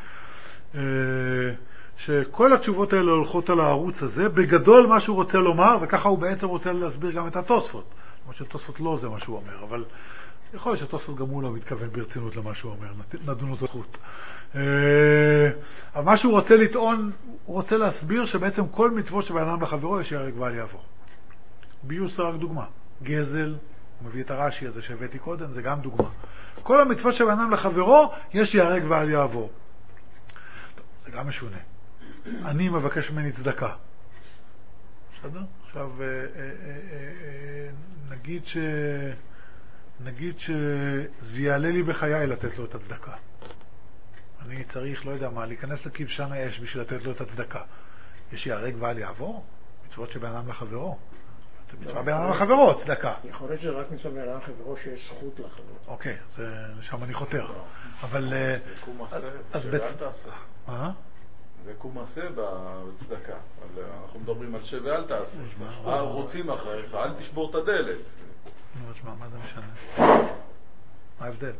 שכל התשובות האלה הולכות על הערוץ הזה, בגדול מה שהוא רוצה לומר, וככה הוא בעצם רוצה להסביר גם את התוספות. כמו שתוספות לא זה מה שהוא אומר, אבל יכול להיות שתוספות גם הוא לא מתכוון ברצינות למה שהוא אומר, נדון אותו זכות. אבל מה שהוא רוצה לטעון, הוא רוצה להסביר שבעצם כל מצוות שבאדם לחברו יש יהרג ואל יעבור. ביוש זה רק דוגמה. גזל, הוא מביא את הרש"י הזה שהבאתי קודם, זה גם דוגמה. כל המצוות שבאדם לחברו יש יהרג ואל יעבור. זה גם משונה. אני מבקש ממני צדקה. בסדר? עכשיו, נגיד שזה יעלה לי בחיי לתת לו את הצדקה. אני צריך, לא יודע מה, להיכנס לכבשן האש בשביל לתת לו את הצדקה. יש יהרג ואל יעבור? מצוות שבאדם לחברו. זה מצווה בין אדם לחברו, צדקה. יכול להיות שזה רק מצווה בין אדם לחברו שיש זכות לחברו. אוקיי, לשם אני חותר. אבל... זה קום עשה, ואל תעשה. זה קום עשה בצדקה. אנחנו מדברים על שב ואל תעשה. רוצים אחריך, אל תשבור את הדלת. נו, תשמע, מה זה משנה? מה ההבדל?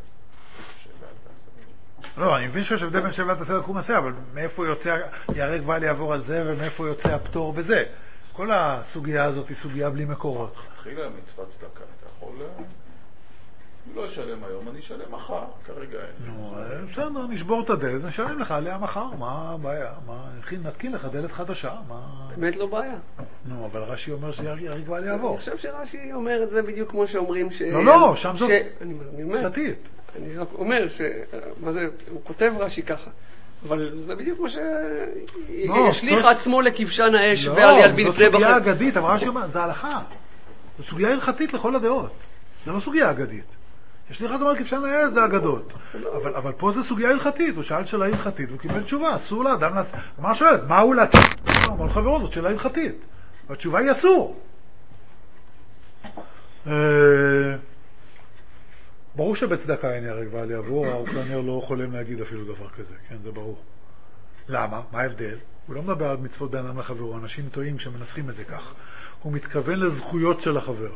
לא, אני מבין שיש הבדל בין שב ואל תעשה לקום עשה, אבל מאיפה יוצא, יהרג ואל יעבור על זה, ומאיפה יוצא הפטור בזה? כל הסוגיה הזאת היא סוגיה בלי מקורות. התחילה מצוות צדקה, אתה יכול... אני לא אשלם היום, אני אשלם מחר, כרגע אין. נו, בסדר, נשבור את הדלת, נשלם לך עליה מחר, מה הבעיה? נתקין לך דלת חדשה, מה... באמת לא בעיה. נו, אבל רש"י אומר שיהרג ואל יעבור. אני חושב שרש"י אומר את זה בדיוק כמו שאומרים ש... לא, שם זאת אני אומר, דתית. אני רק אומר מה זה, הוא כותב רש"י ככה. אבל זה בדיוק כמו שישליך עצמו לכבשן האש ועל ילבין לא, זאת סוגיה אגדית, אבל רש"י אומר, זה הלכה. זו סוגיה הלכתית לכל הדעות. זה לא סוגיה אגדית. ישליך עצמו לכבשן האש זה אגדות. אבל פה זה סוגיה הלכתית. הוא שאל שאלה הלכתית והוא קיבל תשובה. אסור לאדם מה שואלת? מה הוא לצאת? אמר לחברות, זאת שאלה הלכתית. והתשובה היא אסור. ברור שבצדקה אין יהרג ואל יעבור, האוקראינר לא חולם להגיד אפילו דבר כזה, כן, זה ברור. למה? מה ההבדל? הוא לא מדבר על מצוות בין אדם לחברו, אנשים טועים שמנסחים את זה כך. הוא מתכוון לזכויות של החבר.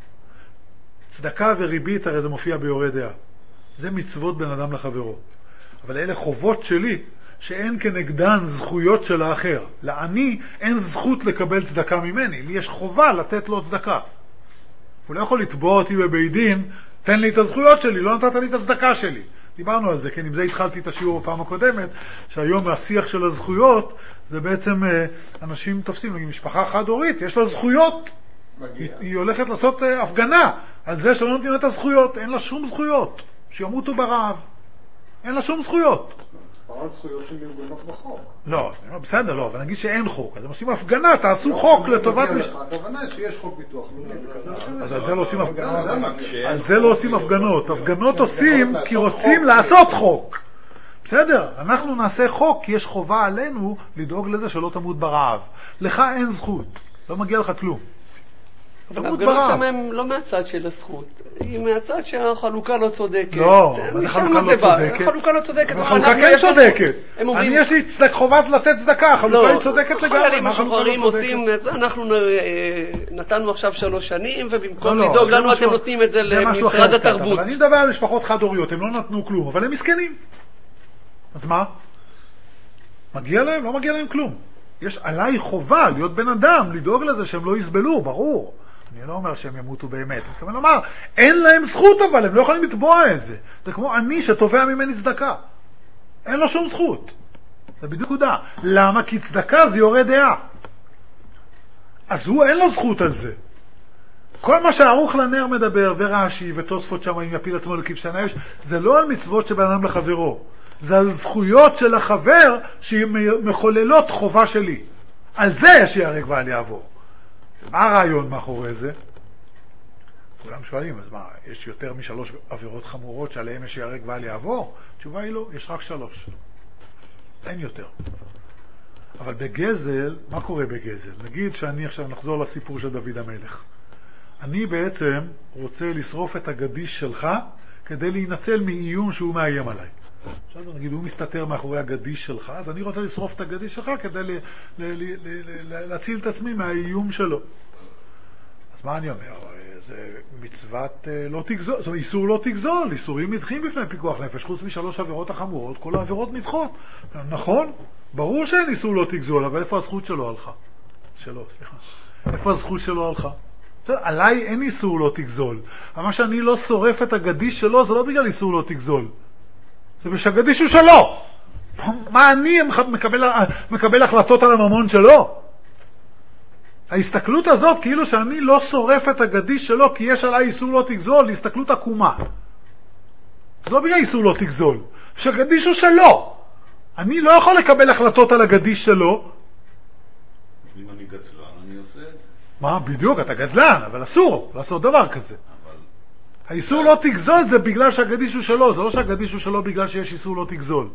צדקה וריבית, הרי זה מופיע ביורה דעה. זה מצוות בין אדם לחברו. אבל אלה חובות שלי, שאין כנגדן זכויות של האחר. לעני אין זכות לקבל צדקה ממני, לי יש חובה לתת לו צדקה. הוא לא יכול לתבוע אותי בבית דין, תן לי את הזכויות שלי, לא נתת לי את הצדקה שלי. דיברנו על זה, כן, עם זה התחלתי את השיעור בפעם הקודמת, שהיום השיח של הזכויות, זה בעצם אנשים תופסים, משפחה חד-הורית, יש לה זכויות. היא הולכת לעשות הפגנה על זה שלא נותנים את הזכויות, אין לה שום זכויות, שימותו ברעב. אין לה שום זכויות. הזכויות שלי מעוגנות בחוק. לא, בסדר, לא, אבל נגיד שאין חוק, אז הם עושים הפגנה, תעשו חוק לטובת... הכוונה היא שיש חוק ביטוח לאומי. אז על זה לא עושים הפגנות. על זה לא עושים הפגנות. הפגנות עושים כי רוצים לעשות חוק. בסדר, אנחנו נעשה חוק כי יש חובה עלינו לדאוג לזה שלא תמות ברעב. לך אין זכות, לא מגיע לך כלום. אבל ההפגנות שם הם לא מהצד של הזכות, היא מהצד שהחלוקה לא צודקת. לא, מה זה חלוקה לא צודקת? החלוקה לא צודקת. החלוקה כן צודקת. אני יש לי חובת לתת צדקה, החלוקה היא צודקת לגמרי. חיילים משוחררים עושים, אנחנו נתנו עכשיו 3 שנים, ובמקום לדאוג לנו אתם נותנים את זה למשרד התרבות. אני מדבר על משפחות חד-הוריות, הם לא נתנו כלום, אבל הם מסכנים. אז מה? מגיע להם? לא מגיע להם כלום. יש עליי חובה להיות בן אדם, לדאוג לזה שהם לא יסבלו, ברור. אני לא אומר שהם ימותו באמת. אני כמובן אומר, אין להם זכות אבל, הם לא יכולים לתבוע את זה. זה כמו אני שתובע ממני צדקה. אין לו שום זכות. זה בדיוק נקודה. למה? כי צדקה זה יורה דעה. אז הוא אין לו זכות על זה. כל מה שערוך לנר מדבר, ורש"י ותוספות שם, אם יפיל עצמו לכבשן האש, זה לא על מצוות שבין אדם לחברו. זה על זכויות של החבר שמחוללות חובה שלי. על זה יש יהרג ואל יעבור. מה הרעיון מאחורי זה? כולם שואלים, אז מה, יש יותר מ3 עבירות חמורות שעליהם יש יהרג ואל יעבור? התשובה היא לא, יש רק 3. אין יותר. אבל בגזל, מה קורה בגזל? נגיד שאני עכשיו נחזור לסיפור של דוד המלך. אני בעצם רוצה לשרוף את הגדיש שלך כדי להינצל מאיום שהוא מאיים עליי. עכשיו נגיד, הוא מסתתר מאחורי הגדיש שלך, אז אני רוצה לשרוף את הגדיש שלך כדי להציל את עצמי מהאיום שלו. אז מה אני אומר? זה מצוות לא תגזול, זאת אומרת, איסור לא תגזול, איסורים נדחים בפני פיקוח נפש, חוץ מ3 עבירות החמורות, כל העבירות נדחות. נכון, ברור שאין איסור לא תגזול, אבל איפה הזכות שלו הלכה? איפה הזכות שלו הלכה? עליי אין איסור לא תגזול. אבל מה שאני לא שורף את הגדיש שלו, זה לא בגלל איסור לא תגזול. זה בשגדיש הוא שלו. מה אני מקבל החלטות על הממון שלו? ההסתכלות הזאת כאילו שאני לא שורף את הגדיש שלו כי יש עליי איסור לא תגזול, הסתכלות עקומה. זה לא בגלל איסור לא תגזול. שהגדיש הוא שלו. אני לא יכול לקבל החלטות על הגדיש שלו. אם אני גזלן, אני עושה את זה. מה? בדיוק, אתה גזלן, אבל אסור לעשות דבר כזה. האיסור לא תגזול זה בגלל שהגדיש הוא שלו, זה לא שהגדיש הוא שלו בגלל שיש איסור לא תגזול.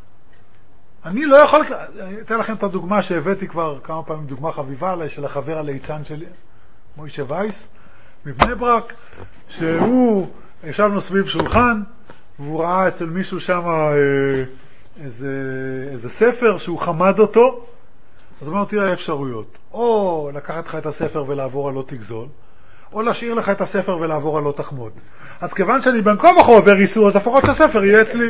אני לא יכול... אני אתן לכם את הדוגמה שהבאתי כבר כמה פעמים, דוגמה חביבה עליי של החבר הליצן שלי. מוישה וייס, מבני ברק, שהוא, ישבנו סביב שולחן, והוא ראה אצל מישהו שם איזה ספר שהוא חמד אותו, אז הוא אומר, תראה אפשרויות, או לקחת לך את הספר ולעבור על לא תגזול, או להשאיר לך את הספר ולעבור על לא תחמוד. אז כיוון שאני בין כה וכה עובר איסור, אז לפחות שהספר יהיה אצלי.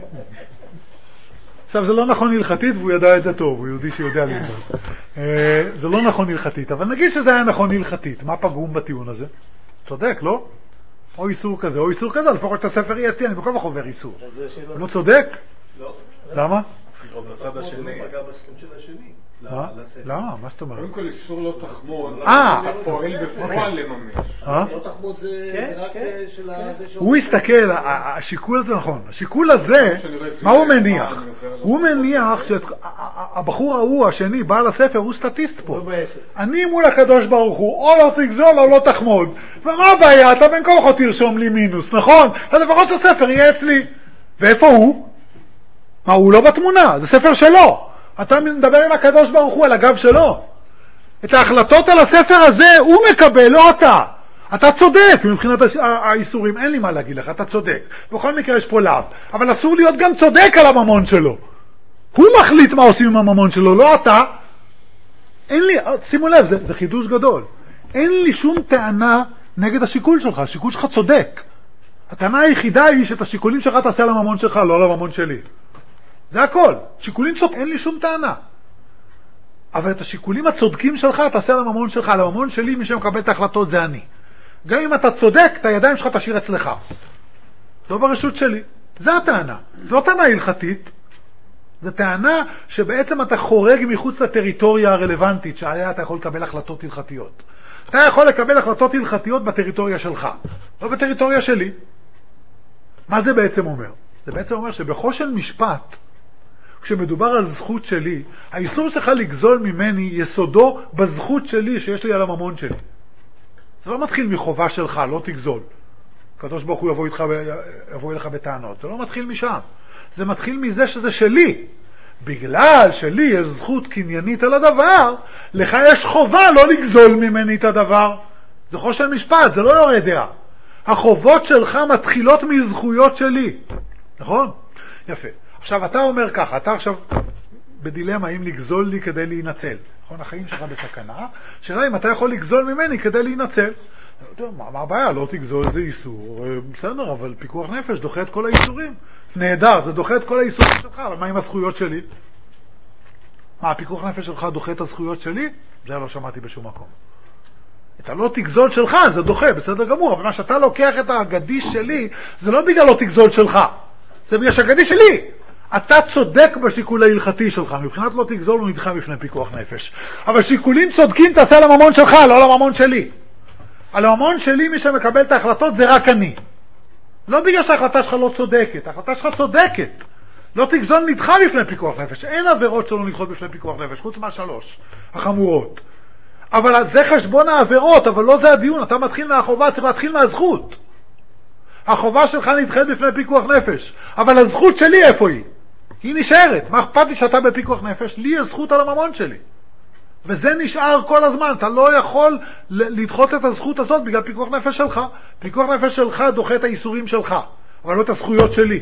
עכשיו, זה לא נכון הלכתית, והוא ידע את זה טוב, הוא יהודי שיודע ללמוד. זה לא נכון הלכתית, אבל נגיד שזה היה נכון הלכתית, מה פגום בטיעון הזה? צודק, לא? או איסור כזה, או איסור כזה, לפחות שהספר יהיה אצלי, אני בכל עובר איסור. לא צודק? לא. למה? בצד השני. הוא פגע בזכות של השני. למה? מה זאת אומרת? קודם כל איסור לא תחמוד, אתה פועל בפועל לממש. לא תחמוד זה רק של הזה הוא הסתכל, השיקול הזה נכון, השיקול הזה, מה הוא מניח? הוא מניח שהבחור ההוא, השני, בעל הספר, הוא סטטיסט פה. אני מול הקדוש ברוך הוא, או לא תגזול או לא תחמוד. ומה הבעיה? אתה בין כה וכה תרשום לי מינוס, נכון? אז לפחות הספר יהיה אצלי. ואיפה הוא? מה, הוא לא בתמונה, זה ספר שלו. אתה מדבר עם הקדוש ברוך הוא על הגב שלו. את ההחלטות על הספר הזה הוא מקבל, לא אתה. אתה צודק, מבחינת האיסורים, אין לי מה להגיד לך, אתה צודק. בכל מקרה יש פה לאו. אבל אסור להיות גם צודק על הממון שלו. הוא מחליט מה עושים עם הממון שלו, לא אתה. אין לי, שימו לב, זה חידוש גדול. אין לי שום טענה נגד השיקול שלך, השיקול שלך צודק. הטענה היחידה היא שאת השיקולים שלך תעשה על הממון שלך, לא על הממון שלי. זה הכל. שיקולים צודקים, אין לי שום טענה. אבל את השיקולים הצודקים שלך תעשה על הממון שלך, על הממון שלי, מי שמקבל את ההחלטות זה אני. גם אם אתה צודק, את הידיים שלך תשאיר אצלך. לא ברשות שלי. זה הטענה. זו לא טענה הלכתית. זו טענה שבעצם אתה חורג מחוץ לטריטוריה הרלוונטית, שעליה אתה יכול לקבל החלטות הלכתיות. אתה יכול לקבל החלטות הלכתיות בטריטוריה שלך, לא בטריטוריה שלי. מה זה בעצם אומר? זה בעצם אומר שבחושן משפט, כשמדובר על זכות שלי, האיסור שלך לגזול ממני יסודו בזכות שלי שיש לי על הממון שלי. זה לא מתחיל מחובה שלך, לא תגזול. הקדוש ברוך הוא יבוא אליך בטענות. זה לא מתחיל משם. זה מתחיל מזה שזה שלי. בגלל שלי יש זכות קניינית על הדבר, לך יש חובה לא לגזול ממני את הדבר. זה חושן משפט, זה לא יורד דעה. החובות שלך מתחילות מזכויות שלי. נכון? יפה. עכשיו אתה אומר ככה, אתה עכשיו בדילמה אם לגזול לי כדי להינצל. נכון? החיים שלך בסכנה. שאלה אם אתה יכול לגזול ממני כדי להינצל. מה הבעיה? לא תגזול זה איסור. בסדר, אבל פיקוח נפש דוחה את כל האיסורים. נהדר, זה דוחה את כל האיסורים שלך, אבל מה עם הזכויות שלי? מה, הפיקוח נפש שלך דוחה את הזכויות שלי? זה לא שמעתי בשום מקום. את הלא תגזול שלך זה דוחה, בסדר גמור, אבל מה שאתה לוקח את הגדיש שלי, זה לא בגלל לא תגזול שלך. זה בגלל שהגדיש שלי. אתה צודק בשיקול ההלכתי שלך, מבחינת לא תגזול הוא נדחה בפני פיקוח נפש. אבל שיקולים צודקים תעשה על הממון שלך, לא על הממון שלי. על הממון שלי מי שמקבל את ההחלטות זה רק אני. לא בגלל שההחלטה שלך לא צודקת, ההחלטה שלך צודקת. לא תגזול נדחה בפני פיקוח נפש. אין עבירות שלא נדחות בפני פיקוח נפש, חוץ מהשלוש החמורות. אבל זה חשבון העבירות, אבל לא זה הדיון. אתה מתחיל מהחובה, צריך להתחיל מהזכות. החובה שלך נדחית בפני פיקוח נפש, אבל הזכות שלי איפה היא? היא נשארת. מה אכפת לי שאתה בפיקוח נפש? לי יש זכות על הממון שלי. וזה נשאר כל הזמן. אתה לא יכול לדחות את הזכות הזאת בגלל פיקוח נפש שלך. פיקוח נפש שלך דוחה את האיסורים שלך, אבל לא את הזכויות שלי.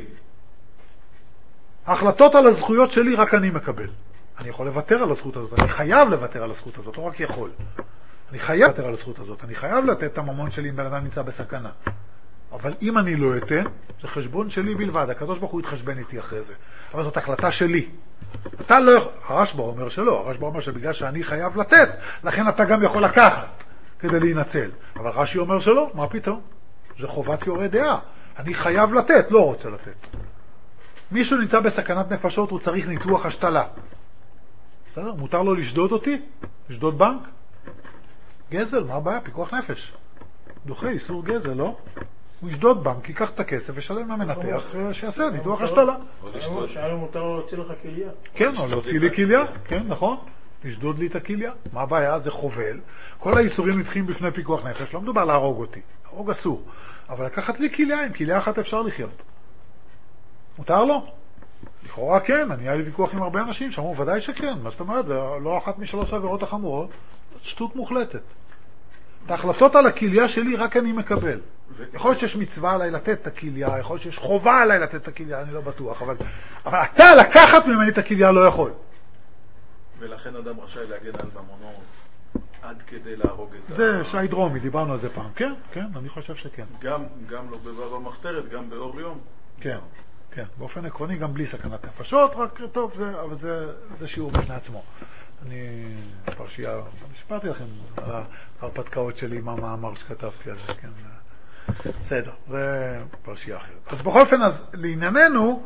ההחלטות על הזכויות שלי רק אני מקבל. אני יכול לוותר על הזכות הזאת. אני חייב לוותר על הזכות הזאת, לא רק יכול. אני חייב לוותר על הזכות הזאת. אני חייב לתת את הממון שלי אם בן אדם נמצא בסכנה. אבל אם אני לא אתן, זה חשבון שלי בלבד. הקדוש ברוך הוא יתחשבן איתי אחרי זה. אבל זאת החלטה שלי. אתה לא יכול... הרשב"א אומר שלא. הרשב"א אומר שבגלל שאני חייב לתת, לכן אתה גם יכול לקחת כדי להינצל. אבל רש"י אומר שלא. מה פתאום? זה חובת יורה דעה. אני חייב לתת, לא רוצה לתת. מישהו נמצא בסכנת נפשות, הוא צריך ניתוח השתלה. בסדר? מותר לו לשדוד אותי? לשדוד בנק? גזל, מה הבעיה? פיקוח נפש. דוחה, איסור גזל, לא? הוא ישדוד בנק, ייקח את הכסף ושלם למנתח שיעשה ניתוח השתלה. שאלה מותר לו להוציא לך כליה. כן, או להוציא לי כליה, כן, נכון. לשדוד לי את הכליה. מה הבעיה? זה חובל. כל האיסורים נדחים בפני פיקוח נפש. לא מדובר להרוג אותי. להרוג אסור. אבל לקחת לי כליה, עם כליה אחת אפשר לחיות. מותר לו? לכאורה כן, אני היה לי ויכוח עם הרבה אנשים שאמרו, ודאי שכן, מה זאת אומרת, לא אחת משלוש העבירות החמורות, שטות מוחלטת. את ההחלטות על הכליה שלי רק אני מקבל. יכול להיות שיש מצווה עליי לתת את הכליה, יכול להיות שיש חובה עליי לתת את הכליה, אני לא בטוח, אבל אתה לקחת ממני את הכליה לא יכול. ולכן אדם רשאי להגן על ממונו עד כדי להרוג את זה שי דרומי, דיברנו על זה פעם. כן, כן, אני חושב שכן. גם לא בבבא מחתרת, גם באור יום. כן, כן. באופן עקרוני גם בלי סכנת נפשות, רק טוב, אבל זה שיעור בפני עצמו. אני פרשייה, סיפרתי לכם על ההרפתקאות שלי עם המאמר שכתבתי על זה, כן. בסדר, זה פרשייה אחרת. אז בכל אופן, אז לענייננו,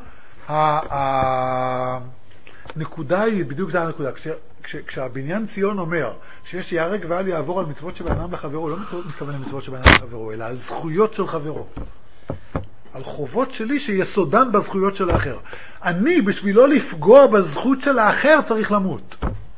הנקודה היא, בדיוק זה הנקודה, כשהבניין ציון אומר שיש יהרג ואל יעבור על מצוות שבן אדם לחברו, לא מתכוון למצוות שבן אדם לחברו, אלא על זכויות של חברו. על חובות שלי שיסודן בזכויות של האחר. אני, בשביל לא לפגוע בזכות של האחר, צריך למות.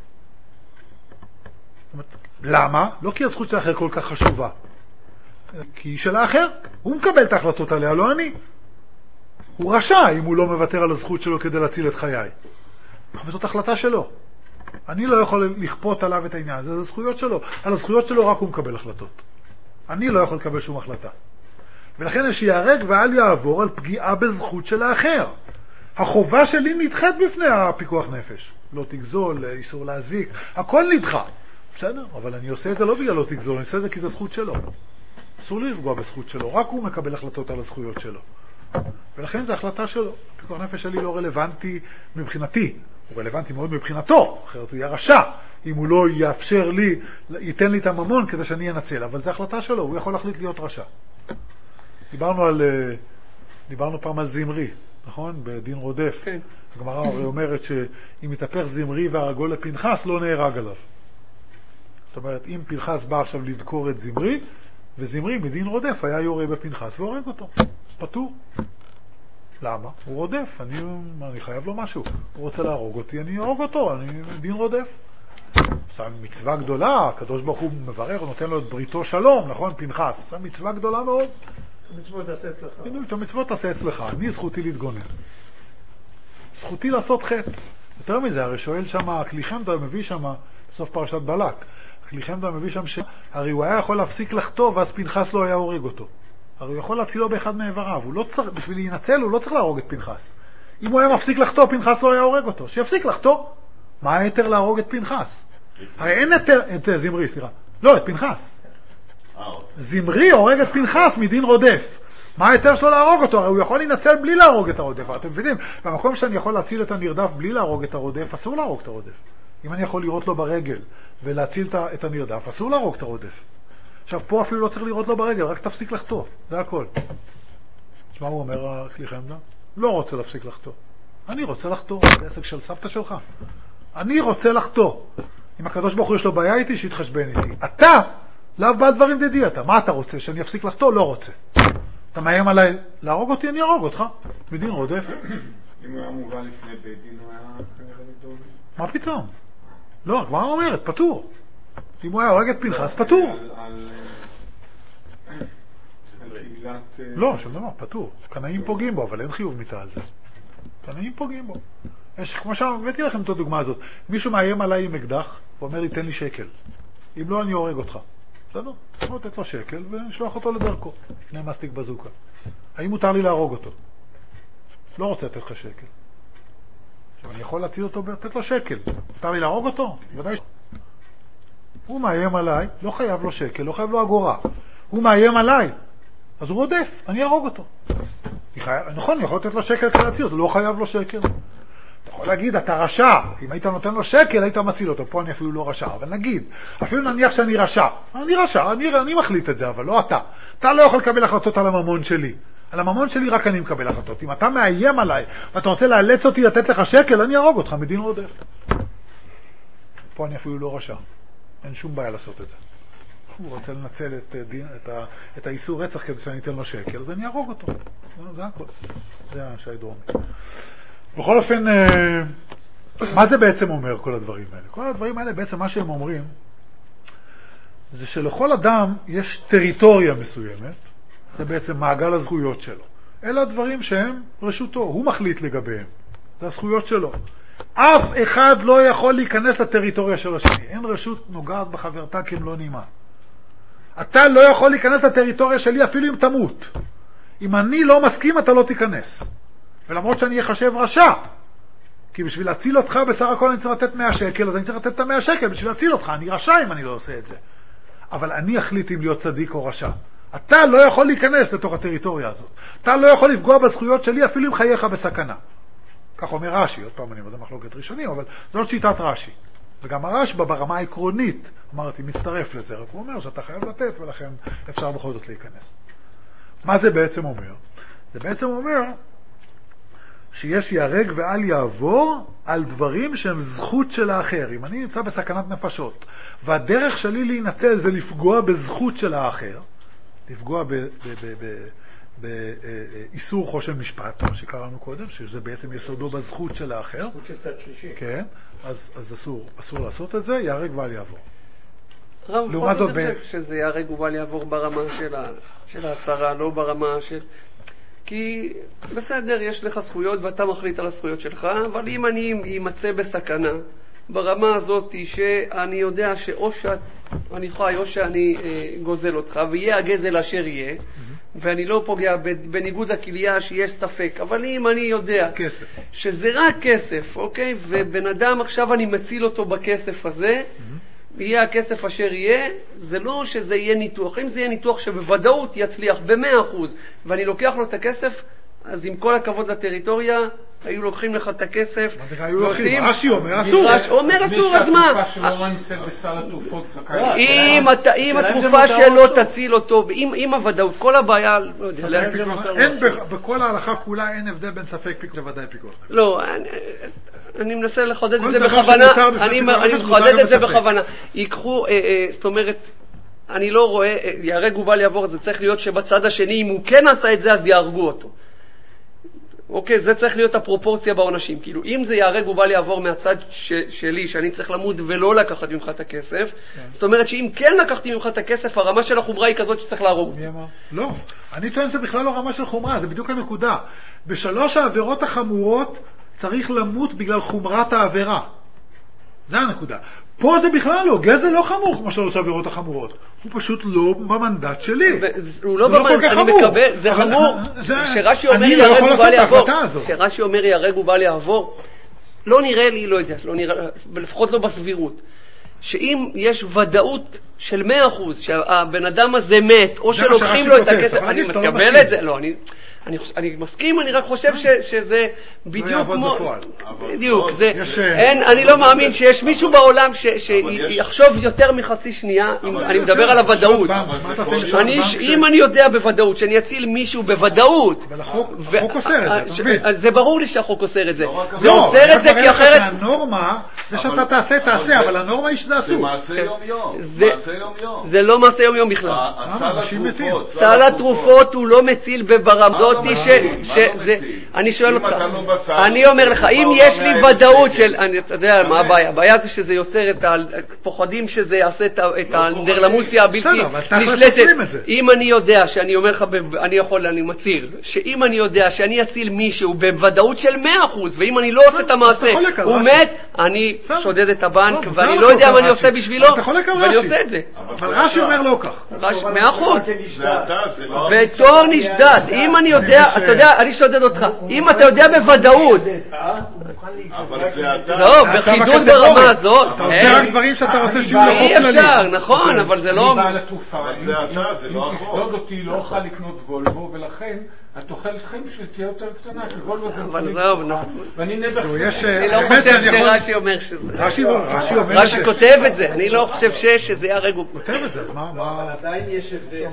למה? לא כי הזכות של האחר כל כך חשובה. כי היא של האחר. הוא מקבל את ההחלטות עליה, לא אני. הוא רשע אם הוא לא מוותר על הזכות שלו כדי להציל את חיי. אבל זאת החלטה שלו. אני לא יכול לכפות עליו את העניין הזה, זה זכויות שלו. על הזכויות שלו רק הוא מקבל החלטות. אני לא יכול לקבל שום החלטה. ולכן יש יהרג ואל יעבור על פגיעה בזכות של האחר. החובה שלי נדחת בפני הפיקוח נפש. לא תגזול, איסור להזיק, הכל נדחה. בסדר, אבל אני עושה את זה לא בגלל לא תגזול, אני עושה את זה כי זה זכות שלו. אסור לי לפגוע בזכות שלו, רק הוא מקבל החלטות על הזכויות שלו. ולכן זו החלטה שלו. פיקוח נפש שלי לא רלוונטי מבחינתי, הוא רלוונטי מאוד מבחינתו, אחרת הוא יהיה רשע. אם הוא לא יאפשר לי, ייתן לי את הממון כדי שאני אנצל, אבל זו החלטה שלו, הוא יכול להחליט להיות רשע. דיברנו פעם על זמרי, נכון? בדין רודף. כן. הגמרא אומרת שאם יתהפך זמרי והרגו לפנחס, לא נהרג עליו. זאת אומרת, אם פנחס בא עכשיו לדקור את זמרי, וזמרי מדין רודף היה יורה בפנחס והורג אותו. פטור. למה? הוא רודף, אני חייב לו משהו. הוא רוצה להרוג אותי, אני ארוג אותו, אני דין רודף. זו מצווה גדולה, הקדוש ברוך הוא מברך, הוא נותן לו את בריתו שלום, נכון? פנחס. זו מצווה גדולה מאוד. המצוות תעשה אצלך. את המצוות תעשה אצלך. אני זכותי להתגונן. זכותי לעשות חטא. יותר מזה, הרי שואל שם, הקליחמדה מביא שם, בסוף פרשת בלק, הקליחמדה מביא שם הרי הוא היה יכול להפסיק לחטוא, ואז פנחס לא היה הורג אותו. הרי הוא יכול להצילו באחד מאיבריו. הוא לא צריך, בשביל להינצל, הוא לא צריך להרוג את פנחס. אם הוא היה מפסיק לחטוא, פנחס לא היה הורג אותו. שיפסיק לחטוא. מה היתר להרוג את פנחס? הרי אין היתר, את זמרי, סליחה. לא, את פנחס. זמרי הורג את פנחס מדין רודף. מה היתר שלו להרוג אותו? הרי הוא יכול להינצל בלי להרוג את הרודף. אתם מבינים? במקום שאני יכול להציל את הנרדף בלי להרוג את הרודף, אסור להרוג את הרודף. אם אני יכול לראות לו ברגל ולהציל את הנרדף, אסור להרוג את הרודף. עכשיו, פה אפילו לא צריך לראות לו ברגל, רק תפסיק לחטוא. זה הכל. מה הוא אומר, הקליחמדה? לא רוצה להפסיק לחטוא. אני רוצה לחטוא. זה עסק של סבתא שלך. אני רוצה לחטוא. אם הקדוש ברוך הוא יש לו בעיה איתי, שיתחשבן איתי. אתה, לאו בעד דברים דדי אתה. מה אתה רוצה? שאני אפסיק לחטוא? לא רוצה. אתה מאיים עליי להרוג אותי, אני ארוג אותך. מדין רודף. אם הוא היה מובא לפני בית דין, הוא היה כנראה לדור. מה פתאום? לא, כבר אומרת, פטור. אם הוא היה הורג את פנחס, פטור. לא, שום דבר, פטור. קנאים פוגעים בו, אבל אין חיוב מיתה על זה. קנאים פוגעים בו. יש, כמו שהבאתי לכם את הדוגמה הזאת. מישהו מאיים עליי עם אקדח, ואומר לי, תן לי שקל. אם לא, אני הורג אותך. בסדר? אני לתת לו שקל ונשלוח אותו לדרכו. לפני מסטיק בזוקה. האם מותר לי להרוג אותו? לא רוצה לתת לך שקל. עכשיו, אני יכול להציל אותו ולתת לו שקל. מותר לי להרוג אותו? ודאי. הוא מאיים עליי, לא חייב לו שקל, לא חייב לו אגורה. הוא מאיים עליי, אז הוא רודף, אני ארוג אותו. נכון, אני יכול לתת לו שקל כדי להציל אותו, לא חייב לו שקל. אתה יכול להגיד, אתה רשע, אם היית נותן לו שקל, היית מציל אותו. פה אני אפילו לא רשע, אבל נגיד, אפילו נניח שאני רשע. אני רשע, אני מחליט את זה, אבל לא אתה. אתה לא יכול לקבל החלטות על הממון שלי. על הממון שלי רק אני מקבל החלטות. אם אתה מאיים עליי, ואתה רוצה לאלץ אותי לתת לך שקל, אני ארוג אותך, מדין רודף. פה אני אפילו לא רשע. אין שום בעיה לעשות את זה. הוא רוצה לנצל את האיסור רצח כדי שאני אתן לו שקל, אז אני ארוג אותו. זה הכל. זה שי דרומי. בכל אופן, מה זה בעצם אומר כל הדברים האלה? כל הדברים האלה בעצם מה שהם אומרים, זה שלכל אדם יש טריטוריה מסוימת, זה בעצם מעגל הזכויות שלו. אלה הדברים שהם רשותו, הוא מחליט לגביהם. זה הזכויות שלו. אף אחד לא יכול להיכנס לטריטוריה של השני. אין רשות נוגעת בחברתה כמלוא נימה. אתה לא יכול להיכנס לטריטוריה שלי אפילו אם תמות. אם אני לא מסכים, אתה לא תיכנס. ולמרות שאני אחשב רשע, כי בשביל להציל אותך בסך הכל אני צריך לתת 100 שקל, אז אני צריך לתת את 100 שקל בשביל להציל אותך. אני רשע אם אני לא עושה את זה. אבל אני אחליט אם להיות צדיק או רשע. אתה לא יכול להיכנס לתוך הטריטוריה הזאת. אתה לא יכול לפגוע בזכויות שלי אפילו אם חייך בסכנה. כך אומר רש"י, עוד פעם אני יודע מחלוקת ראשונים, אבל זאת שיטת רש"י. וגם הרשב"א ברמה העקרונית, אמרתי, מצטרף לזה, רק הוא אומר שאתה חייב לתת ולכן אפשר בכל זאת להיכנס. מה זה בעצם אומר? זה בעצם אומר שיש ירג ואל יעבור על דברים שהם זכות של האחר. אם אני נמצא בסכנת נפשות, והדרך שלי להינצל זה לפגוע בזכות של האחר, לפגוע באיסור חושן משפט, מה שקראנו קודם, שזה בעצם יסודו בזכות של האחר. זכות של צד שלישי. כן, אז אסור לעשות את זה, יהרג ואל יעבור. רב, בכל זאת שזה יהרג ובל יעבור ברמה של ההצהרה, לא ברמה של... כי בסדר, יש לך זכויות ואתה מחליט על הזכויות שלך, אבל אם אני אמצא בסכנה, ברמה הזאת שאני יודע שאו שאני חי או שאני גוזל אותך, ויהיה הגזל אשר יהיה, ואני לא פוגע בניגוד הכליה שיש ספק, אבל אם אני יודע שזה רק כסף, אוקיי? ובן אדם עכשיו אני מציל אותו בכסף הזה, יהיה הכסף אשר יהיה, זה לא שזה יהיה ניתוח. אם זה יהיה ניתוח שבוודאות יצליח ב100%, ואני לוקח לו את הכסף, אז עם כל הכבוד לטריטוריה, היו לוקחים לך את הכסף. מה זה היו לוקחים? רש"י אומר אסור. אומר אסור, אז מה? התרופה שלא נמצאת בסל התרופות זכאי. אם התרופה שלו תציל אותו, אם הוודאות, כל הבעיה... אין בכל ההלכה כולה אין הבדל בין ספק פיקוח לוודאי פיקוח. לא, אני מנסה לחודד את זה בכוונה, אני מחודד את זה בכוונה. ייקחו, זאת אומרת, אני לא רואה, יהרג ובל יעבור, זה צריך להיות שבצד השני, אם הוא כן עשה את זה, אז יהרגו אותו. אוקיי, זה צריך להיות הפרופורציה בעונשים. כאילו, אם זה יהרג ובל יעבור מהצד שלי, שאני צריך למות ולא לקחת ממך את הכסף, זאת אומרת שאם כן לקחתי ממך את הכסף, הרמה של החומרה היא כזאת שצריך להרוג. לא, אני טוען שזה בכלל לא רמה של חומרה, זה בדיוק הנקודה. בשלוש העבירות החמורות צריך למות בגלל חומרת העבירה. זה הנקודה. פה זה בכלל לא, גזל לא חמור כמו שלוש העבירות החמורות. הוא פשוט לא במנדט שלי. הוא לא במנדט, אני מקבל, זה חמור. שרש"י אומר יהרג ובל יעבור. שרש"י אומר יהרג ובל יעבור. לא נראה לי, לא יודע, לפחות לא בסבירות. שאם יש ודאות של 100% שהבן אדם הזה מת, או שלוקחים לו את הכסף, אני מקבל את זה, לא, אני מסכים, אני רק חושב שזה בדיוק כמו... בדיוק, זה... אני לא מאמין שיש מישהו בעולם שיחשוב יותר מחצי שנייה, אני מדבר על הוודאות. אם אני יודע בוודאות, שאני אציל מישהו בוודאות... אבל החוק אוסר את זה, אתה מבין? זה ברור לי שהחוק אוסר את זה. זה אוסר את זה כי אחרת... הנורמה, זה שאתה תעשה, אבל הנורמה היא שזה אסור. זה מעשה יום-יום. זה לא מעשה יום-יום בכלל. סל התרופות הוא לא מציל ברמות אני שואל אותך, אני אומר לך, אם יש לי ודאות של, אתה יודע מה הבעיה? הבעיה זה שזה יוצר פוחדים שזה יעשה את האנדרלמוסיה הבלתי נשלטת. אם אני יודע שאני אומר לך, אני מצהיר, שאם אני יודע שאני אציל מישהו בוודאות של 100%, ואם אני לא עושה את המעשה, הוא מת, אני שודד את הבנק, ואני לא יודע מה אני עושה בשבילו, ואני עושה את זה. אבל רש"י אומר לא כך. 100%. בתור נשדד, אם אני יודע, אתה יודע, אני שודד אותך. אם אתה יודע בוודאות. אבל זה אתה. לא, בחידוד ברמה הזאת. אתה עושה רק דברים שאתה רוצה שיהיו לחוק כללי. אי אפשר, נכון, אבל זה לא... אבל זה אתה, זה לא החוק. תפדוד אותי, לא אוכל לקנות וולבו, ולכן התוחלת חיים שלי תהיה יותר קטנה, כי וולבו זה אבל זהו, ואני נבח אני לא חושב שרש"י אומר שזה. רש"י כותב את זה, אני לא חושב שזה יהרג. הוא כותב את זה, אז מה? אבל עדיין יש הבדל.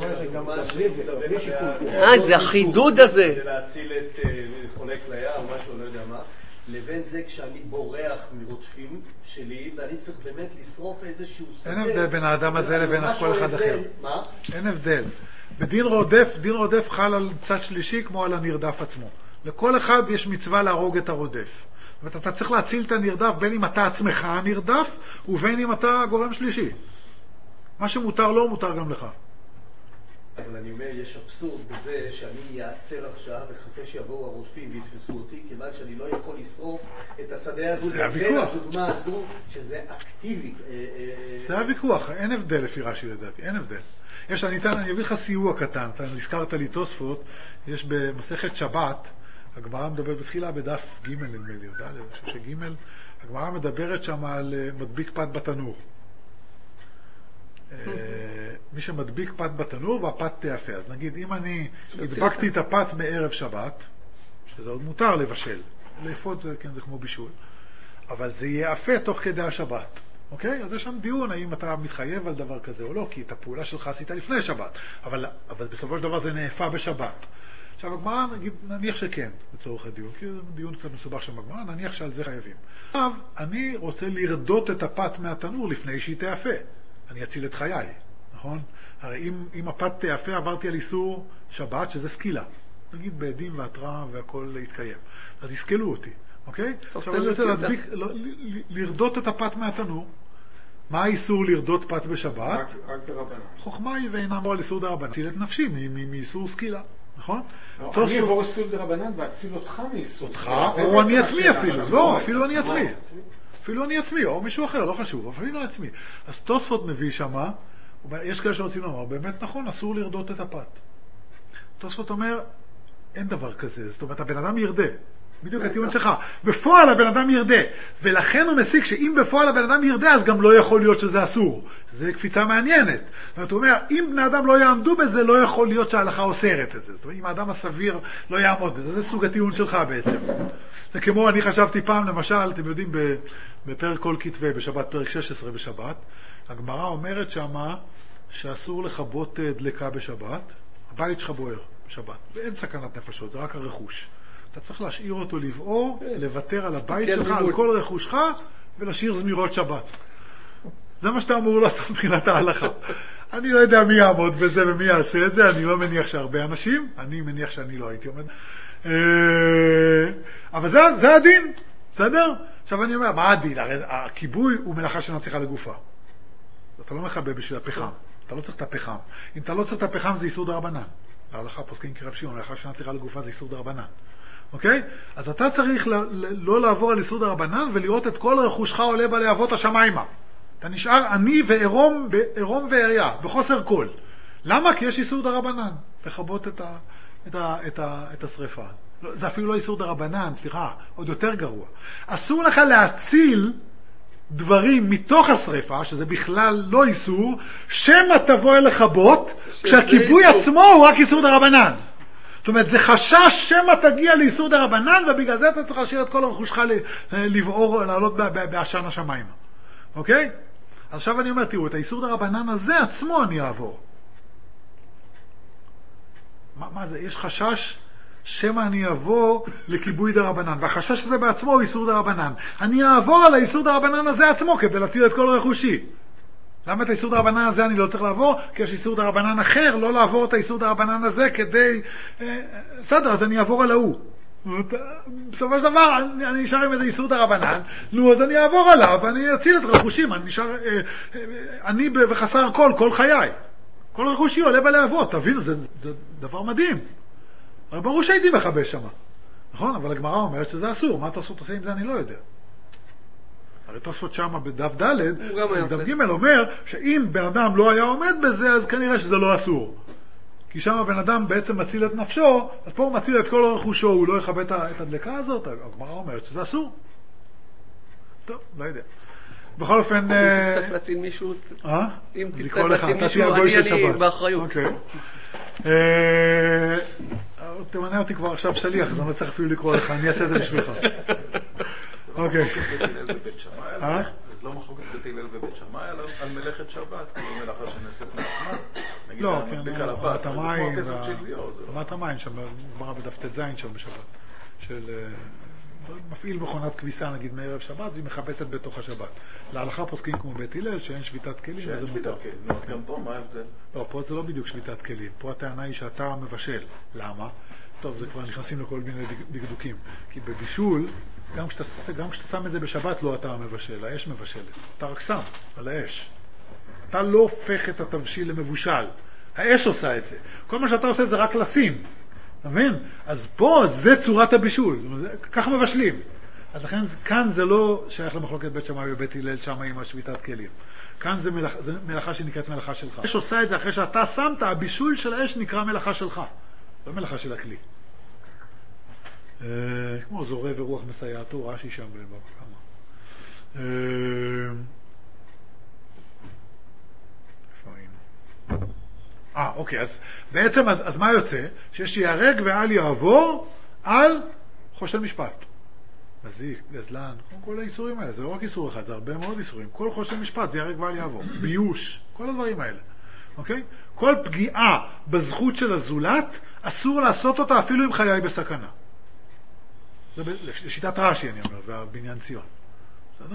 זה החידוד הזה. להציל את חולי כליה או משהו, לא יודע מה, לבין זה כשאני בורח מרודפים שלי, ואני צריך באמת לשרוף איזשהו סדר. אין הבדל בין האדם הזה לבין כל אחד אחר. מה? אין הבדל. בדין רודף חל על צד שלישי כמו על הנרדף עצמו. לכל אחד יש מצווה להרוג את הרודף. ואתה צריך להציל את הנרדף בין אם אתה עצמך הנרדף ובין אם אתה גורם שלישי. מה שמותר לו מותר גם לך. אבל אני אומר, יש אבסורד בזה שאני אעצר עכשיו וחכה שיבואו הרודפים ויתפסו אותי, כיוון שאני לא יכול לשרוף את השדה הזו. זה הוויכוח. הדוגמה הזו, שזה אקטיבי. זה הוויכוח. אין הבדל לפי רש"י לדעתי, אין הבדל. אני אביא לך סיוע קטן, אתה הזכרת לי תוספות, יש במסכת שבת, הגמרא מדברת בתחילה בדף ג' נדמה לי, אני חושב שג', הגמרא מדברת שם על מדביק פת בתנור. מי שמדביק פת בתנור והפת תאפה. אז נגיד, אם אני הדבקתי את הפת מערב שבת, שזה עוד מותר לבשל, לאפות זה, כן, זה כמו בישול, אבל זה יאפה תוך כדי השבת. אוקיי? אז יש שם דיון האם אתה מתחייב על דבר כזה או לא, כי את הפעולה שלך עשית לפני שבת, אבל בסופו של דבר זה נאפה בשבת. עכשיו הגמרא, נניח שכן, לצורך הדיון, כי זה דיון קצת מסובך שם הגמרא, נניח שעל זה חייבים. עכשיו, אני רוצה לרדות את הפת מהתנור לפני שהיא תאפה. אני אציל את חיי, נכון? הרי אם הפת תאפה עברתי על איסור שבת, שזה סקילה. נגיד בעדים והתראה והכל להתקיים. אז יסקלו אותי, אוקיי? עכשיו אני רוצה לרדות את הפת מהתנור. מה האיסור לרדות פת בשבת? רק ברבנן. חוכמה היא ואינה אמורה על איסור דרבנן. אציל את נפשי מאיסור סקילה, נכון? אני אעבור איסור דרבנן ואציל אותך מאיסור סקילה. אותך, או אני עצמי אפילו. לא, אפילו אני עצמי. אפילו אני עצמי, או מישהו אחר, לא חשוב, אפילו אני עצמי. אז תוספות מביא שמה, יש כאלה שרוצים לומר, באמת נכון, אסור לרדות את הפת. תוספות אומר, אין דבר כזה, זאת אומרת, הבן אדם ירדה. בדיוק הטיעון שלך. בפועל הבן אדם ירדה. ולכן הוא מסיק שאם בפועל הבן אדם ירדה, אז גם לא יכול להיות שזה אסור. זה קפיצה מעניינת. זאת אומרת, הוא אומר, אם בני אדם לא יעמדו בזה, לא יכול להיות שההלכה אוסרת את זה. זאת אומרת, אם האדם הסביר לא יעמוד בזה, זה סוג הטיעון שלך בעצם. זה כמו, אני חשבתי פעם, למשל, אתם יודעים, בפרק כל כתבי, בשבת, פרק 16 בשבת, הגמרא אומרת שמה שאסור לכבות דלקה בשבת, הבית שלך בוער בשבת, ואין סכנת נפשות, זה רק הרכוש. אתה צריך להשאיר אותו לבעור, לוותר על הבית שלך, על כל רכושך, ולהשאיר זמירות שבת. זה מה שאתה אמור לעשות מבחינת ההלכה. אני לא יודע מי יעמוד בזה ומי יעשה את זה, אני לא מניח שהרבה אנשים, אני מניח שאני לא הייתי עומד. אבל זה הדין, בסדר? עכשיו אני אומר, מה הדין? הרי הכיבוי הוא מלאכה שנצליחה לגופה. אתה לא מכבה בשביל הפחם, אתה לא צריך את הפחם. אם אתה לא צריך את הפחם זה איסור דרבנן. להלכה פוסקים כרב שמעון, מלאכה שנצליחה לגופה זה איסור דרבנן. אוקיי? אז אתה צריך לא לעבור על איסור דרבנן ולראות את כל רכושך עולה בלהבות השמיימה. אתה נשאר עני ועירום ועריה, בחוסר כל. למה? כי יש איסור דרבנן, לכבות את השריפה. זה אפילו לא איסור דרבנן, סליחה, עוד יותר גרוע. אסור לך להציל דברים מתוך השריפה, שזה בכלל לא איסור, שמה תבוא אל לכבות, כשהכיבוי עצמו הוא רק איסור דרבנן. זאת אומרת, זה חשש שמה תגיע לאיסור דרבנן, ובגלל זה אתה צריך להשאיר את כל רכושך לבעור, לעלות בעשן השמיים. אוקיי? אז עכשיו אני אומר, תראו, את האיסור דרבנן הזה עצמו אני אעבור. מה זה? יש חשש שמה אני אעבור לכיבוי דרבנן, והחשש הזה בעצמו הוא איסור דרבנן. אני אעבור על האיסור דרבנן הזה עצמו כדי להציל את כל רכושי. למה את האיסור דרבנן הזה אני לא צריך לעבור? כי יש איסור דרבנן אחר, לא לעבור את האיסור דרבנן הזה כדי... בסדר, אז אני אעבור על ההוא. בסופו של דבר אני נשאר עם איזה איסור דרבנן, נו אז אני אעבור עליו ואני אציל את רכושים, אני נשאר... אני וחסר כל חיי. כל רכושי עולה בלהבות, תבינו, זה דבר מדהים. הרי ברור שהייתי מחבש שם. נכון? אבל הגמרא אומרת שזה אסור. מה תוספות עושה עם זה אני לא יודע. הרי תוספות שם בדף ד' דף ג' אומר שאם בן אדם לא היה עומד בזה, אז כנראה שזה לא אסור. כי שם הבן אדם בעצם מציל את נפשו, אז פה הוא מציל את כל רכושו, הוא לא יכבה את הדלקה הזאת. הגמרא אומרת שזה אסור. טוב, לא יודע. בכל אופן... אם תצטרך להציל מישהו, אם תצטרך להציל מישהו, אני באחריות. תמנה אותי כבר עכשיו שליח, אז אני לא צריך אפילו לקרוא לך, אני אעשה את זה בשבילך. אוקיי. לא מחלוקת בית הלל ובית שמאי על מלאכת שבת, כאילו מלאכה שנעשית מעצמה. לא, כן, בקלפת, זה כמו הכסף של ליאור. רמת המים שם, גמרא בדף ט"ז שם בשבת, של מפעיל מכונת כביסה נגיד מערב שבת, והיא מחפשת בתוך השבת. להלכה פוסקים כמו בית הלל, שאין שביתת כלים. שאין שביתת כלים, אז גם פה מה ההבדל? לא, פה זה לא בדיוק שביתת כלים. פה הטענה היא שאתה מבשל. למה? טוב, זה כבר נכנסים לכל מיני דקדוקים. כי בבישול, גם כשאתה שם את זה בשבת, לא אתה מבשל, האש מבשלת. אתה רק שם על האש. אתה לא הופך את התבשיל למבושל. האש עושה את זה. כל מה שאתה עושה זה רק לשים. אתה מבין? אז פה זה צורת הבישול. ככה מבשלים. אז לכן כאן זה לא שייך למחלוקת בית שמאי ובית הלל שם עם השביתת כלים. כאן זה מלאכה שנקראת מלאכה שלך. האש עושה את זה אחרי שאתה שמת, הבישול של האש נקרא מלאכה שלך, לא מלאכה של הכלי. כמו זורע ורוח מסייעתו, רש"י שם כמה. אוקיי, אז בעצם, אז מה יוצא? שיש שיהרג ואל יעבור על חושל משפט. מזיק, גזלן, כל האיסורים האלה, זה לא רק איסור אחד, זה הרבה מאוד איסורים. כל חושל משפט זה יהרג ואל יעבור. ביוש, כל הדברים האלה. אוקיי? כל פגיעה בזכות של הזולת, אסור לעשות אותה אפילו אם חיי בסכנה. זה לשיטת רש"י, אני אומר, והבניין ציון. בסדר?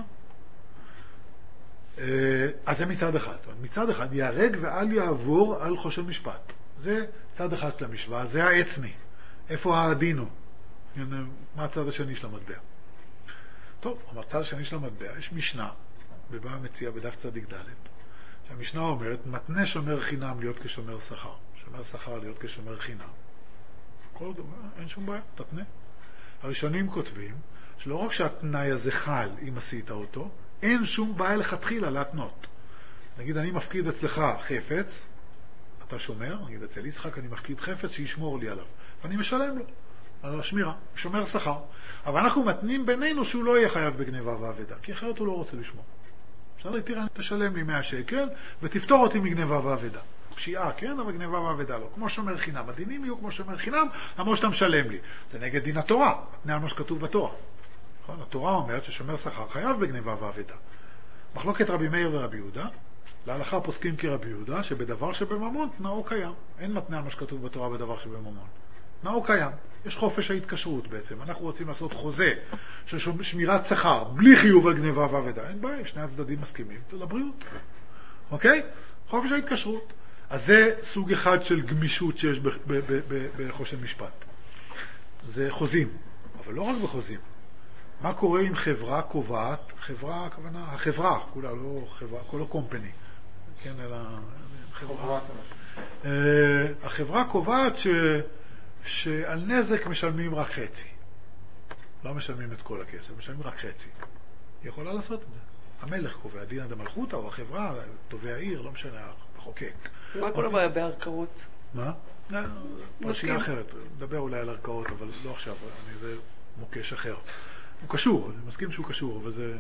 אז זה מצד אחד. מצד אחד, יהרג ואל יעבור על חושל משפט. זה צד אחד של המשוואה, זה העצמי. איפה הדינו? מה הצד השני של המטבע? טוב, בצד השני של המטבע יש משנה, ובא המציע בדף צדיק ד', שהמשנה אומרת, מתנה שומר חינם להיות כשומר שכר. שומר שכר להיות כשומר חינם. אין שום בעיה, תתנה. הראשונים כותבים, שלא רק שהתנאי הזה חל אם עשית אותו, אין שום בעיה לכתחילה להתנות. נגיד, אני מפקיד אצלך חפץ, אתה שומר, נגיד אצל יצחק אני מפקיד חפץ שישמור לי עליו, ואני משלם לו, על השמירה, שומר שכר. אבל אנחנו מתנים בינינו שהוא לא יהיה חייב בגניבה ועבדה, כי אחרת הוא לא רוצה לשמור. בסדר, תראה, תשלם לי 100 שקל, ותפתור אותי מגניבה ועבדה. פשיעה, כן, אבל גניבה ועבדה לא. כמו שומר חינם. הדינים יהיו כמו שומר חינם, למרות שאתה משלם לי. זה נגד דין התורה, מתנה על מה שכתוב בתורה. נכון? התורה אומרת ששומר שכר חייב בגניבה ועבדה. מחלוקת רבי מאיר ורבי יהודה, להלכה פוסקים כרבי יהודה, שבדבר שבממון תנאו קיים. אין מתנה על מה שכתוב בתורה בדבר שבממון. תנאו קיים. יש חופש ההתקשרות בעצם. אנחנו רוצים לעשות חוזה של שמירת שכר, בלי חיוב על גניבה ועבדה. אין בעיה, שני הצדדים מסכימים. לבריאות. אוקיי? חופש ההתקשרות. אז זה סוג אחד של גמישות שיש בחושן משפט. זה חוזים, אבל לא רק בחוזים. מה קורה אם חברה קובעת, חברה, הכוונה, החברה, כולה לא חברה, כולה קומפני, כן, אלא חברה. החברה קובעת שעל נזק משלמים רק חצי. לא משלמים את כל הכסף, משלמים רק חצי. היא יכולה לעשות את זה. המלך קובע, דינא דמלכותא, או החברה, תובע העיר, לא משנה, החוקק. מה כל הבעיה בערכאות? מה? בשאלה אחרת. נדבר אולי על ערכאות, אבל לא עכשיו. זה מוקש אחר. הוא קשור, אני מסכים שהוא קשור, אבל זה...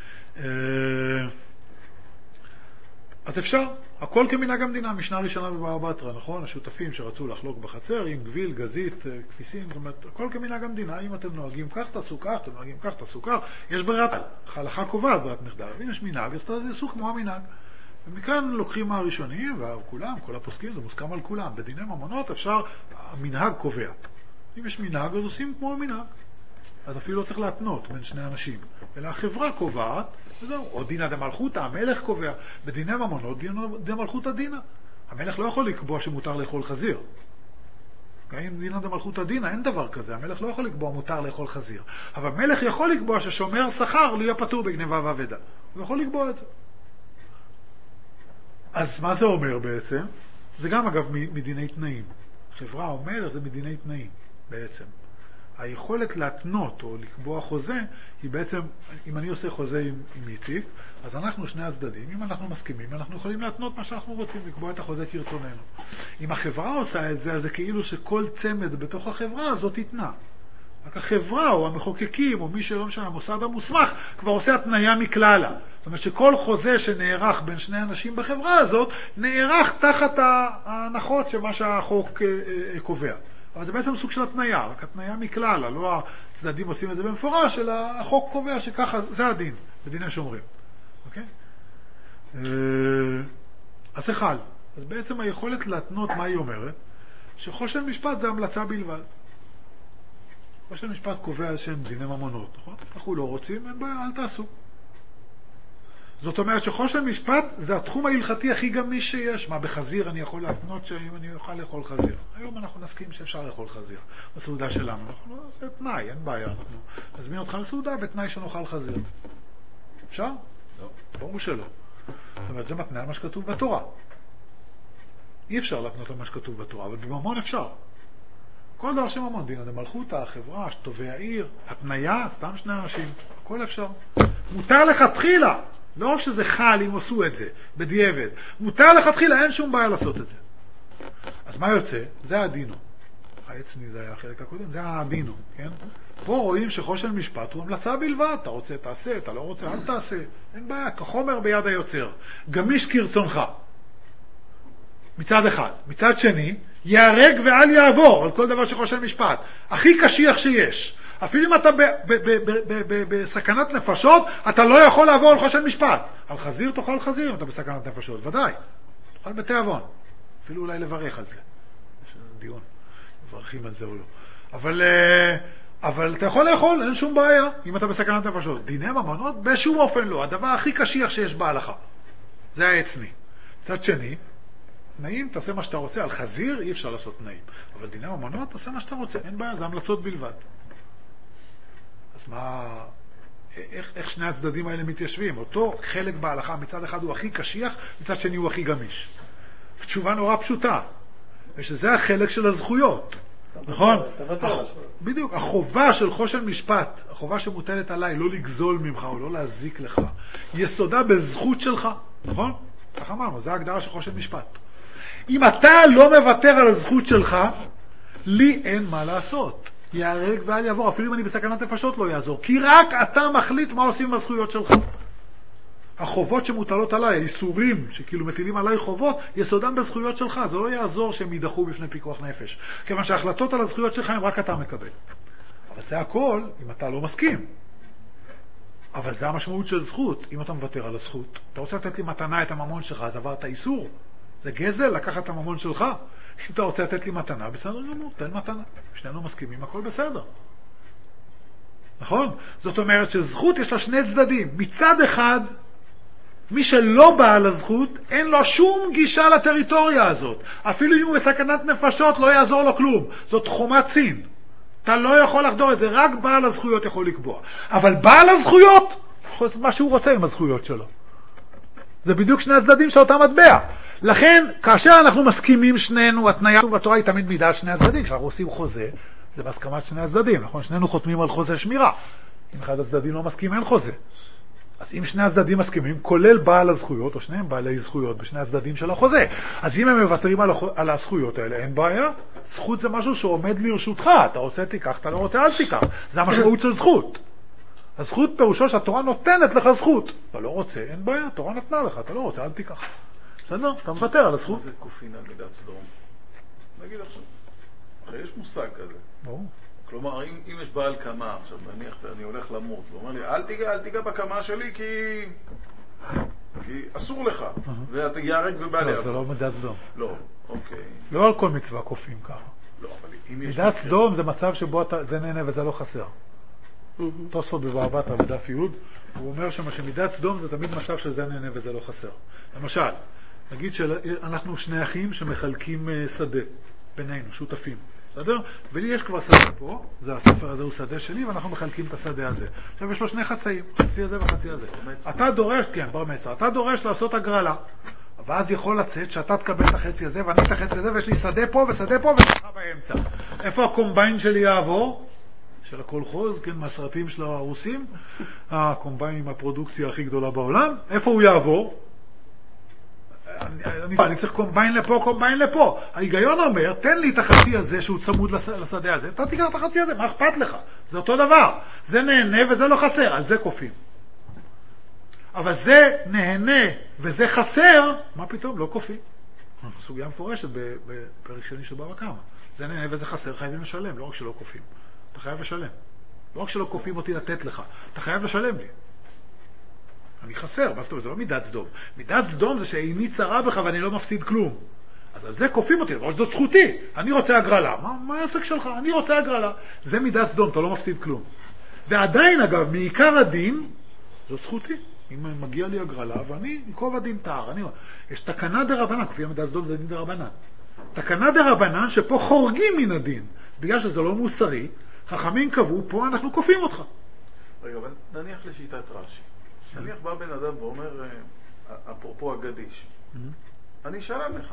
אז אפשר. הכל כמנהג המדינה, משנה ראשונה בבבא בתרא, נכון? השותפים שרצו לחלוק בחצר, עם גביל, גזית, כפיסים, זאת אומרת, הכל כמנהג המדינה. אם אתם נוהגים כך, תעשו כך, אתם נוהגים כך, תעשו כך. יש ברירת, ההלכה קובעת ברירת מחדל. אם יש מנהג, אז תעשו כמו המנהג. ומכאן לוקחים מהראשונים, וכולם, כל הפוסקים, זה מוסכם על כולם. בדיני ממונות אפשר, המנהג קובע. אם יש מנהג, אז עושים כמו המנהג. אז אפילו לא צריך להתנות בין שני אנשים. אלא החברה קובעת, וזהו, או דינא דמלכותא, המלך קובע. בדיני ממונות, דינא דמלכותא דינא. המלך לא יכול לקבוע שמותר לאכול חזיר. גם אם דינא דמלכותא דינא, אין דבר כזה. המלך לא יכול לקבוע מותר לאכול חזיר. אבל המלך יכול לקבוע ששומר שכר לא יהיה פטור בגניבה ועבדה. הוא יכול לקבוע את זה. אז מה זה אומר בעצם? זה גם אגב מדיני תנאים. חברה או מלך זה מדיני תנאים בעצם. היכולת להתנות או לקבוע חוזה היא בעצם, אם אני עושה חוזה עם איציק, אז אנחנו שני הצדדים, אם אנחנו מסכימים, אנחנו יכולים להתנות מה שאנחנו רוצים, לקבוע את החוזה כרצוננו. אם החברה עושה את זה, אז זה כאילו שכל צמד בתוך החברה הזאת יתנה. רק החברה או המחוקקים או מי שלא משנה, המוסד המוסמך, כבר עושה התניה מכללה. זאת אומרת שכל חוזה שנערך בין שני אנשים בחברה הזאת, נערך תחת ההנחות שמה שהחוק קובע. אבל זה בעצם סוג של התניה, רק התניה מכללה, לא הצדדים עושים את זה במפורש, אלא החוק קובע שככה, זה הדין, בדיני שומרים. אוקיי? אז זה חל. אז בעצם היכולת להתנות מה היא אומרת, שחושן משפט זה המלצה בלבד. חושן משפט קובע שהם דיני ממונות, נכון? אנחנו לא רוצים, אין בעיה, אל תעשו. זאת אומרת שחושן משפט זה התחום ההלכתי הכי גמיש שיש. מה, בחזיר אני יכול להתנות שאם אני אוכל לאכול חזיר? היום אנחנו נסכים שאפשר לאכול חזיר. בסעודה שלנו. זה תנאי, אין בעיה. אנחנו נזמין אותך לסעודה בתנאי שנאכל חזיר. אפשר? לא. ברור שלא. זאת אומרת, זה מתנה על מה שכתוב בתורה. אי אפשר להתנות על מה שכתוב בתורה, אבל בממון אפשר. כל דבר שממון, דינא דמלכותא, החברה, תובע העיר, התניה, סתם שני אנשים, הכל אפשר. מותר לך תחילה לא רק שזה חל אם עשו את זה, בדיעבד. מותר לכתחילה, אין שום בעיה לעשות את זה. אז מה יוצא? זה הדינו. העצני זה היה החלק הקודם, זה הדינו, כן? פה רואים שחושן משפט הוא המלצה בלבד. אתה רוצה, תעשה, אתה לא רוצה, אל תעשה. אין בעיה, כחומר ביד היוצר. גמיש כרצונך. מצד אחד. מצד שני, יהרג ואל יעבור על כל דבר שחושן משפט. הכי קשיח שיש. אפילו אם אתה בסכנת נפשות, אתה לא יכול לעבור על חושן משפט. על חזיר תאכל חזיר אם אתה בסכנת נפשות, ודאי. תאכל בתיאבון. אפילו אולי לברך על זה. יש דיון. מברכים על זה או לא. אבל אתה יכול לאכול, אין שום בעיה, אם אתה בסכנת נפשות. דיני ממונות, בשום אופן לא. הדבר הכי קשיח שיש בהלכה. זה העצני. מצד שני, תנאים, תעשה מה שאתה רוצה. על חזיר אי אפשר לעשות תנאים. אבל דיני ממונות, תעשה מה שאתה רוצה. אין בעיה, זה המלצות בלבד. אז מה... איך שני הצדדים האלה מתיישבים? אותו חלק בהלכה, מצד אחד הוא הכי קשיח, מצד שני הוא הכי גמיש. תשובה נורא פשוטה. ושזה החלק של הזכויות. נכון? בדיוק. החובה של חושן משפט, החובה שמוטלת עליי, לא לגזול ממך או לא להזיק לך, יסודה בזכות שלך. נכון? כך אמרנו, זה ההגדרה של חושן משפט. אם אתה לא מוותר על הזכות שלך, לי אין מה לעשות. יהרג ואל יעבור, אפילו אם אני בסכנת נפשות לא יעזור, כי רק אתה מחליט מה עושים בזכויות שלך. החובות שמוטלות עליי, האיסורים שכאילו מטילים עליי חובות, יסודם בזכויות שלך. זה לא יעזור שהם יידחו בפני פיקוח נפש, כיוון שההחלטות על הזכויות שלך הם רק אתה מקבל. אבל זה הכל אם אתה לא מסכים. אבל זה המשמעות של זכות. אם אתה מוותר על הזכות, אתה רוצה לתת לי מתנה את הממון שלך, אז עברת איסור. זה גזל לקחת את הממון שלך. אם אתה רוצה לתת לי מתנה, בסדר גמור, תן מתנה. שנינו מסכימים, הכל בסדר. נכון? זאת אומרת שזכות יש לה שני צדדים. מצד אחד, מי שלא בא על הזכות, אין לו שום גישה לטריטוריה הזאת. אפילו אם הוא בסכנת נפשות, לא יעזור לו כלום. זאת חומת צין. אתה לא יכול לחדור את זה, רק בעל הזכויות יכול לקבוע. אבל בעל הזכויות, יכול לעשות מה שהוא רוצה עם הזכויות שלו. זה בדיוק שני הצדדים של אותה מטבע. לכן, כאשר אנחנו מסכימים שנינו, התניה בתורה היא תמיד מידה על שני הצדדים. כשאנחנו עושים חוזה, זה בהסכמת שני הצדדים. נכון? שנינו חותמים על חוזה שמירה. אם אחד הצדדים לא מסכים, אין חוזה. אז אם שני הצדדים מסכימים, כולל בעל הזכויות, או שניהם בעלי זכויות בשני הצדדים של החוזה, אז אם הם מוותרים על הזכויות האלה, אין בעיה. זכות זה משהו שעומד לרשותך. אתה רוצה תיקח, אתה לא רוצה אל תיקח. זה המשמעות של זכות. הזכות פירושו שהתורה נותנת לך זכות. אתה לא רוצה, אין בעיה, התורה נתנה לך, אתה לא רוצה, אל תיקח. בסדר? אתה מוותר על הזכות. מה זה כופין על מידת סדום? נגיד עכשיו, הרי יש מושג כזה. ברור. כלומר, אם יש בעל קמה, עכשיו נניח ואני הולך למות, הוא אומר לי, אל תיגע בקמה שלי כי אסור לך, ואתה יהרג ובעל יעבור. לא, זה לא מידת סדום. לא, אוקיי. לא על כל מצווה כופים ככה. לא, אבל אם יש... מידת סדום זה מצב שבו זה נהנה וזה לא חסר. תוספות בבבא בתרא בדף י' הוא אומר שמידת סדום זה תמיד מצב שזה נהנה וזה לא חסר. למשל, נגיד שאנחנו שני אחים שמחלקים שדה בינינו, שותפים. בסדר? ולי יש כבר שדה פה, זה הספר הזה הוא שדה שלי, ואנחנו מחלקים את השדה הזה. עכשיו יש לו שני חצאים, חצי הזה וחצי הזה. אתה דורש, כן, בר מצווה, אתה דורש לעשות הגרלה, ואז יכול לצאת שאתה תקבל את החצי הזה, ואני את החצי הזה, ויש לי שדה פה ושדה פה ושדה באמצע. איפה הקומביין שלי יעבור? של הקולחוז, כן, מהסרטים של הרוסים, הקומביין עם הפרודוקציה הכי גדולה בעולם, איפה הוא יעבור? אני צריך קומביין לפה, קומביין לפה. ההיגיון אומר, תן לי את החצי הזה שהוא צמוד לשדה הזה, אתה תיקח את החצי הזה, מה אכפת לך? זה אותו דבר. זה נהנה וזה לא חסר, על זה קופים. אבל זה נהנה וזה חסר, מה פתאום? לא קופים. סוגיה מפורשת בפרק שני של בבא קמא. זה נהנה וזה חסר, חייבים לשלם, לא רק שלא קופים. אתה חייב לשלם. לא רק שלא קופים אותי לתת לך, אתה חייב לשלם לי. אני חסר, מה זאת אומרת? זה לא מידת סדום. מידת סדום זה שאיני צרה בך ואני לא מפסיד כלום. אז על זה קופים אותי, אבל זאת זכותי. אני רוצה הגרלה. מה העסק שלך? אני רוצה הגרלה. זה מידת סדום, אתה לא מפסיד כלום. ועדיין, אגב, מעיקר הדין, זאת זכותי. אם מגיע לי הגרלה, ואני נקוב הדין תאר. יש תקנה דרבנן, כפי מידת סדום זה דין דרבנן. תקנה דרבנן שפה חורגים מן הדין. בגלל שזה לא מוסרי, חכמים קבעו, פה אנחנו קופים אותך. רגע, אבל נניח לשיטת רש"י. נניח בא בן אדם ואומר, אפרופו הגדיש, אני שלם לך.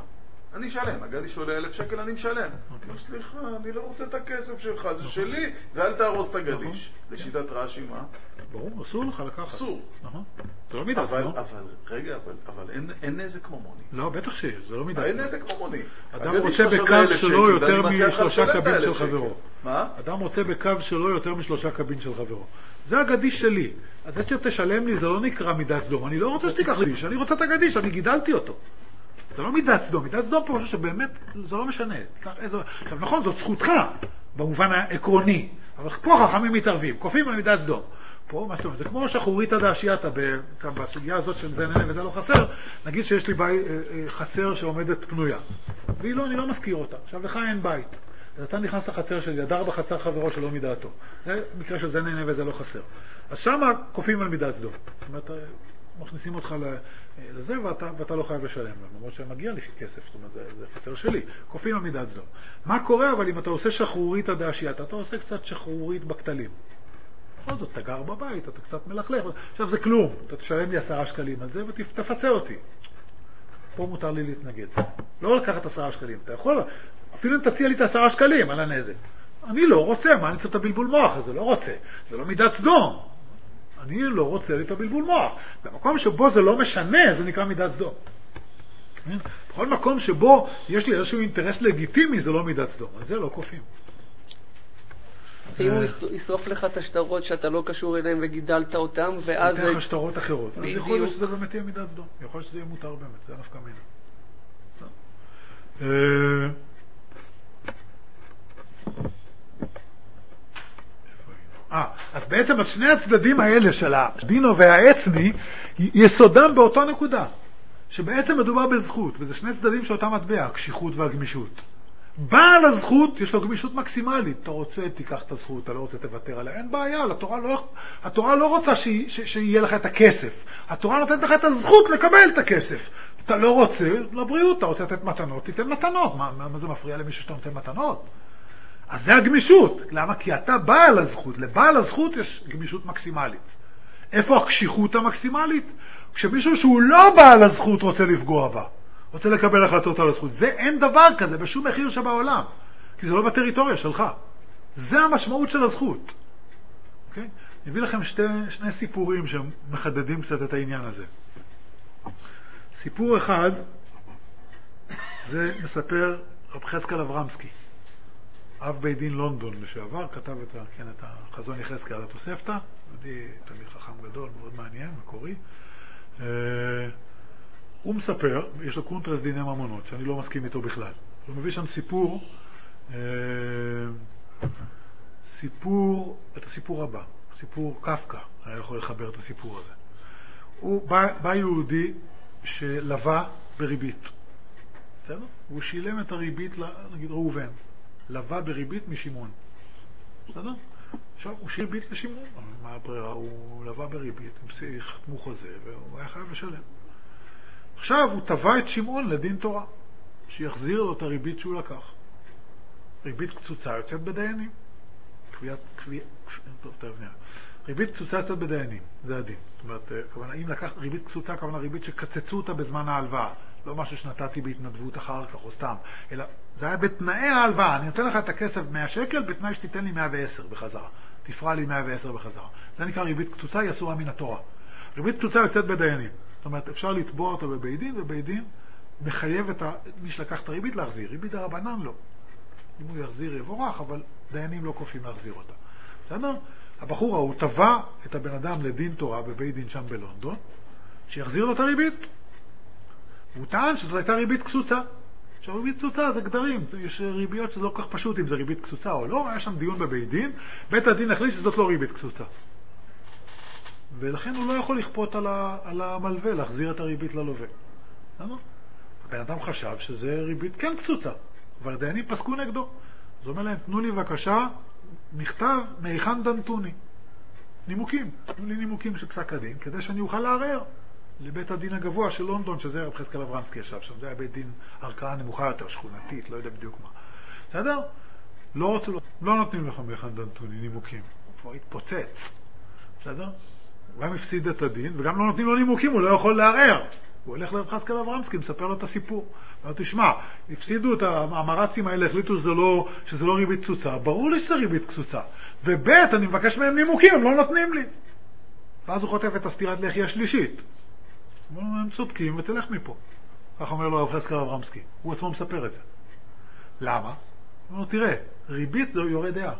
אני אשלם. הגדיש עולה 1,000 שקל, אני משלם. סליחה, אני לא רוצה את הכסף שלך, זה שלי, ואל תהרוס את הגדיש. לשיטת רש"י, מה? ברור, אסור לך לקחת. אסור. נכון. זה לא מידת זדון. רגע, אבל אין נזק ממוני. לא, בטח שיש, זה לא מידת זדון. אין נזק ממוני. אדם רוצה בקו שלו יותר מ3 קבין של חברו. מה? אדם רוצה בקו שלו יותר מ3 קבין של חברו. זה הגדיש שלי. אז זה שתשלם לי, זה לא נקרא מידת סדום. אני לא רוצה שתיקח לי, אני רוצה את הגדיש, אני גידלתי אותו. זה לא מידת סדום. מידת סדום פה משהו שבאמת, זה לא משנה. עכשיו, נכון, זאת זכותך, במובן העקרוני. אבל פה חכמים מתערבים, כופים על מידת סדום. פה, מה שאתה אומר, זה כמו שחורית הדעשייתה, בסוגיה הזאת של זה נהנה וזה לא חסר, נגיד שיש לי חצר שעומדת פנויה. והיא לא, אני לא מזכיר אותה. עכשיו, לך אין בית. אז אתה נכנס לחצר של ידר בחצר חברו שלא מדעתו. זה מקרה של זה נהנה וזה לא חסר. אז שמה כופים על מידת סדום. זאת אומרת, מכניסים אותך לזה ואתה לא חייב לשלם. למרות שמגיע לי כסף, זאת אומרת, זה חצר שלי. כופים על מידת סדום. מה קורה אבל אם אתה עושה שחרורית הדעשייתה? אתה עושה קצת שחרורית בכתלים. בכל זאת, אתה גר בבית, אתה קצת מלכלך. עכשיו זה כלום. אתה תשלם לי 10 שקלים על זה ותפצה אותי. פה מותר לי להתנגד. לא לקחת 10 שקלים. אתה יכול, אפילו אם תציע לי את 10 שקלים על הנזק. אני לא רוצה, מה אני צריך את הבלבול מוח? זה לא רוצה. זה לא מידת סדום. אני לא רוצה לי את הבלבול מוח. במקום שבו זה לא משנה, זה נקרא מידת סדום. בכל מקום שבו יש לי איזשהו אינטרס לגיטימי, זה לא מידת סדום. על זה לא כופים. אם הוא ישרוף לך את השטרות שאתה לא קשור אליהם וגידלת אותם, ואז... ניתן לך שטרות אחרות. אז יכול להיות שזה באמת יהיה מידת סדום. יכול להיות שזה יהיה מותר באמת. זה נפקא מינה. אז בעצם השני הצדדים האלה של הדינו והעצני, יסודם באותו נקודה. שבעצם מדובר בזכות, וזה שני צדדים שאותה מטבע, הקשיחות והגמישות. בעל הזכות יש לו גמישות מקסימלית. אתה רוצה, תיקח את הזכות, אתה לא רוצה, תוותר עליה. אין בעיה, התורה לא רוצה שיהיה לך את הכסף. התורה נותנת לך את הזכות לקבל את הכסף. אתה לא רוצה, לבריאות, אתה רוצה לתת מתנות, תיתן מתנות. מה זה מפריע למישהו שאתה נותן מתנות? אז זה הגמישות. למה? כי אתה בעל הזכות. לבעל הזכות יש גמישות מקסימלית. איפה הקשיחות המקסימלית? כשמישהו שהוא לא בעל הזכות רוצה לפגוע בה. רוצה לקבל החלטות על הזכות. זה אין דבר כזה בשום מחיר שבעולם. כי זה לא בטריטוריה שלך. זה המשמעות של הזכות. אוקיי? אני אביא לכם שני סיפורים שמחדדים קצת את העניין הזה. סיפור אחד, זה מספר רב חזקאל אברמסקי. אב בית דין לונדון לשעבר, כתב את החזון יחזקאל על התוספתא. תלמיד חכם גדול, מאוד מעניין, מקורי. הוא מספר, יש לו קונטרס דיני ממונות, שאני לא מסכים איתו בכלל. הוא מביא שם את הסיפור הבא, סיפור קפקא, היה יכול לחבר את הסיפור הזה. הוא בא יהודי שלווה בריבית. בסדר? הוא שילם את הריבית, נגיד ראובן, לווה בריבית משמעון. בסדר? עכשיו, הוא שילם ריבית לשמעון. מה הברירה? הוא לווה בריבית, הם חתמו חוזה, והוא היה חייב לשלם. עכשיו הוא תבע את שמעון לדין תורה, שיחזיר לו את הריבית שהוא לקח. ריבית קצוצה יוצאת בדיינים. ריבית קצוצה יוצאת בדיינים, זה הדין. זאת אומרת, כוונה, אם לקח ריבית קצוצה, כוונה ריבית שקצצו אותה בזמן ההלוואה. לא משהו שנתתי בהתנדבות אחר כך או סתם, אלא זה היה בתנאי ההלוואה. אני נותן לך את הכסף 100 שקל, בתנאי שתיתן לי 110 בחזרה. תפרע לי 110 בחזרה. זה נקרא ריבית קצוצה, היא אסורה מן התורה. ריבית קצוצה יוצאת בדיינים. זאת אומרת, אפשר לתבוע אותו בבית דין, ובית דין מחייב את מי שלקח את הריבית להחזיר. ריבית הרבנן לא. אם הוא יחזיר יבורך, אבל דיינים לא כופים להחזיר אותה. בסדר? הבחור הוא תבע את הבן אדם לדין תורה בבית דין שם בלונדון, שיחזיר לו את הריבית. והוא טען שזאת הייתה ריבית קצוצה. עכשיו, ריבית קצוצה זה גדרים. יש ריביות שזה לא כל כך פשוט אם זה ריבית קצוצה או לא. היה שם דיון בבית דין. בית הדין החליט שזאת לא ריבית קצוצה. ולכן הוא לא יכול לכפות על המלווה להחזיר את הריבית ללווה. הבן אדם חשב שזה ריבית כן קצוצה, אבל הדיינים פסקו נגדו. אז הוא אומר להם, תנו לי בבקשה מכתב מהיכן דנתוני. נימוקים. תנו לי נימוקים של פסק הדין, כדי שאני אוכל לערער לבית הדין הגבוה של לונדון, שזה רב חזקאל אברמסקי ישב שם. זה היה בית דין ערכאה נמוכה יותר, שכונתית, לא יודע בדיוק מה. בסדר? לא נותנים לך מהיכן דנתוני נימוקים. הוא כבר התפוצץ. בסדר? הוא גם הפסיד את הדין, וגם לא נותנים לו נימוקים, הוא לא יכול לערער. הוא הולך לרב חזקאל אברמסקי, מספר לו את הסיפור. ואומר, תשמע, הפסידו את המרצים האלה, החליטו שזה לא ריבית קצוצה. ברור לי שזה ריבית קצוצה. ובית, אני מבקש מהם נימוקים, הם לא נותנים לי. ואז הוא חוטף את הסתירת לחי השלישית. הוא אומר, הם צודקים ותלך מפה. כך אומר לו רב חזקאל אברמסקי. הוא עצמו מספר את זה. למה? הוא אומר, תראה, ריבית זה יורה דעה.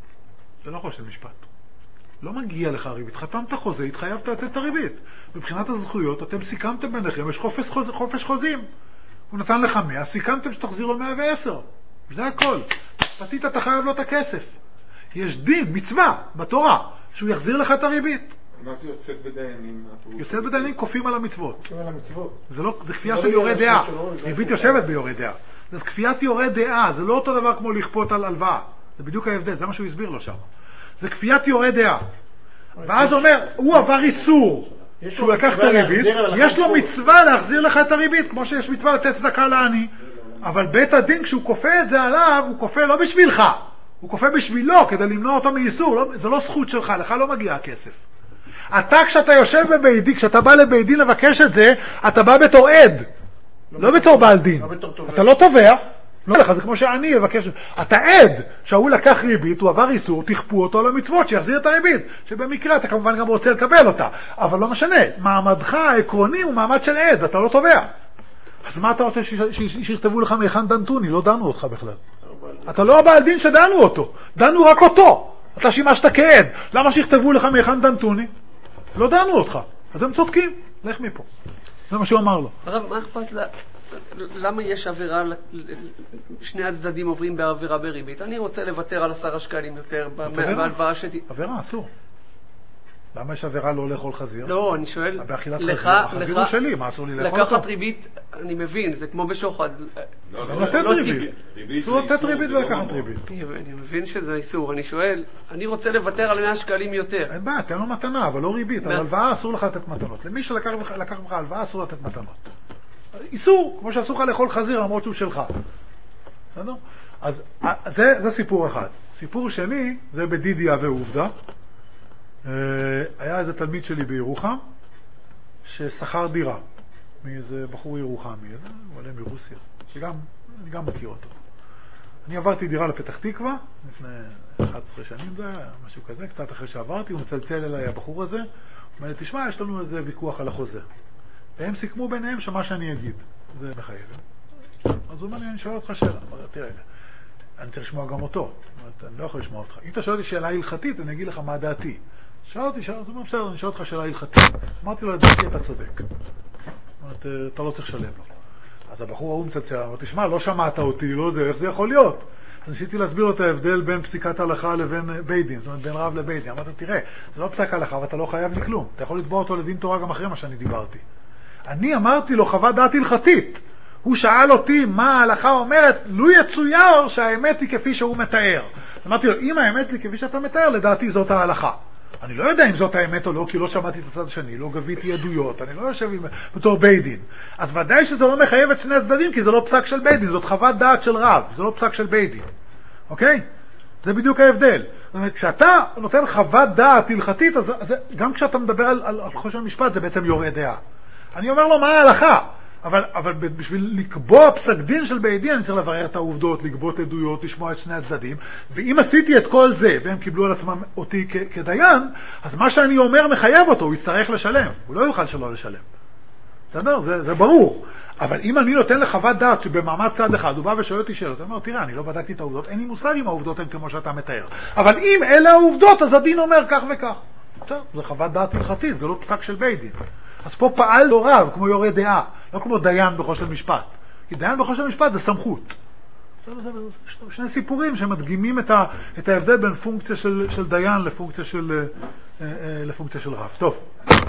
זה לא חושב משפט. לא מגיע לך ריבית. חתמת חוזה, התחייבת לתת את הריבית. מבחינת הזכויות, אתם סיכמתם ביניכם, יש חופש חוזים. הוא נתן לך 100, סיכמתם שתחזיר לו 110. זה הכל. פתית, אתה חייב לו את הכסף. יש דין, מצווה, בתורה, שהוא יחזיר לך את הריבית. מה זה יוצאת בדיינים? יוצאת בדיינים כופים על המצוות. כופים על המצוות. זה כפייה של יורה דעה. ריבית יושבת ביורה דעה. זאת כפיית יורה דעה, זה לא אותו דבר כמו לכפות על הלוואה. זה בדיוק ההבדל, זה מה שהוא הסביר לו שם. זה כפיית יורה דעה. ואז אומר, הוא עבר איסור. שהוא לקח את הריבית, יש לו מצווה להחזיר לך את הריבית, כמו שיש מצווה לתת צדקה לעני. אבל בית הדין, כשהוא כופה את זה עליו, הוא כופה לא בשבילך. הוא כופה בשבילו, כדי למנוע אותו מאיסור. זה לא זכות שלך, לך לא מגיע הכסף. אתה, כשאתה יושב בבית דין, כשאתה בא לבית דין לבקש את זה, אתה בא בתור עד. לא בתור בעל דין. אתה לא תובע. לא לך, זה כמו שאני אבקש. אתה עד שהוא לקח ריבית, הוא עבר איסור, תכפו אותו למצוות, שיחזיר את הריבית. שבמקרה אתה כמובן גם רוצה לקבל אותה. אבל לא משנה. מעמדך העקרוני הוא מעמד של עד, אתה לא תובע. אז מה אתה רוצה שיכתבו לך מהיכן דנתוני? לא דנו אותך בכלל. אתה לא הבעל דין שדנו אותו. דנו רק אותו. אתה שימשת כעד. למה שיכתבו לך מהיכן דנתוני? לא דנו אותך. אז הם צודקים. לך מפה. זה מה שהוא אמר לו. הרב, מה אכפת למה יש עבירה, שני הצדדים עוברים בעבירה בריבית? אני רוצה לוותר על 10 שקלים יותר בהלוואה שתי. עבירה, אסור. למה יש עבירה לא לאכול חזיר? לא, אני שואל, החזיר הוא שלי, מה אסור לי לאכול אותו? לקחת ריבית, אני מבין, זה כמו בשוחד. לא לתת ריבית. אסור לתת ריבית ולקחת ריבית. אני מבין שזה איסור, אני שואל, אני רוצה לוותר על 100 שקלים יותר. אין בעיה, תן לו מתנה, אבל לא ריבית. על הלוואה אסור לך לתת מתנות. למי שלקח ממך הלוואה אסור לתת מתנות. איסור, כמו שאסור לך לאכול חזיר למרות שהוא שלך. בסדר? אז זה סיפור אחד. סיפור שני, זה בדידיה ועובדה. היה איזה תלמיד שלי בירוחם ששכר דירה מאיזה בחור ירוחמי, הוא עולה מרוסיה, אני גם מכיר אותו. אני עברתי דירה לפתח תקווה לפני 11 שנים, זה משהו כזה, קצת אחרי שעברתי, הוא מצלצל אליי הבחור הזה, הוא אומר לי, תשמע, יש לנו איזה ויכוח על החוזה, והם סיכמו ביניהם שמה שאני אגיד זה מחייב. אז הוא אומר לי, אני שואל אותך שאלה. תראה, אני צריך לשמוע גם אותו, אני לא יכול לשמוע אותך. אם אתה שואל אותי שאלה הלכתית, אני אגיד לך מה דעתי. שאל אותי, בסדר, אני שואל אותך שאלה הלכתית. אמרתי לו, לדעתי אתה צודק. אתה לא צריך לשלם לו. אז הבחור ההוא מצלצל, אמרתי, תשמע, לא שמעת אותי, לא זה, איך זה יכול להיות? אז ניסיתי להסביר לו את ההבדל בין פסיקת הלכה לבין בית דין, זאת אומרת, בין רב לבית דין. אמרתי, תראה, זה לא פסק הלכה, ואתה לא חייב לי כלום. אתה יכול לתבוע אותו לדין תורה גם אחרי מה שאני דיברתי. אני אמרתי לו חוות דעת הלכתית. הוא שאל אותי מה ההלכה אומרת, לו יצויר שהאמת היא כפי שהוא מתאר. אמרתי לו, אם האמת היא כפי שאתה מתאר, לדעתי זאת ההלכה. אני לא יודע אם זאת האמת או לא, כי לא שמעתי את הצד השני, לא גביתי עדויות, אני לא יושב בתור בית דין. אז ודאי שזה לא מחייב את שני הצדדים, כי זה לא פסק של בית דין, זאת חוות דעת של רב, זה לא פסק של בית דין. אוקיי? זה בדיוק ההבדל. זאת אומרת, כשאתה נותן חוות דעת הלכתית, אז גם כשאתה מדבר על חושן משפט, זה בעצם יורה דעה. אני אומר לו, מה ההלכה? אבל בשביל לקבוע פסק דין של בית דין, אני צריך לברר את העובדות, לגבות עדויות, לשמוע את שני הצדדים, ואם עשיתי את כל זה, והם קיבלו על עצמם אותי כדיין, אז מה שאני אומר מחייב אותו, הוא יצטרך לשלם, הוא לא יוכל שלא לשלם. בסדר? זה ברור. אבל אם אני נותן לחוות דעת שבמעמד צד אחד, הוא בא ושואל אותי שאלות, אני אומר, תראה, אני לא בדקתי את העובדות, אין לי מושג אם העובדות הן כמו שאתה מתאר. אבל אם אלה העובדות, אז הדין אומר כך וכך. בסדר? זה חוות דעת הלכתית, זה לא פסק של בית דין. אז פה פעל לא רב, כמו יורה דעה, לא כמו דיין בחושן משפט. כי דיין בחושן משפט זה סמכות. שני סיפורים שמדגימים את ההבדל בין פונקציה של דיין לפונקציה של רב. טוב.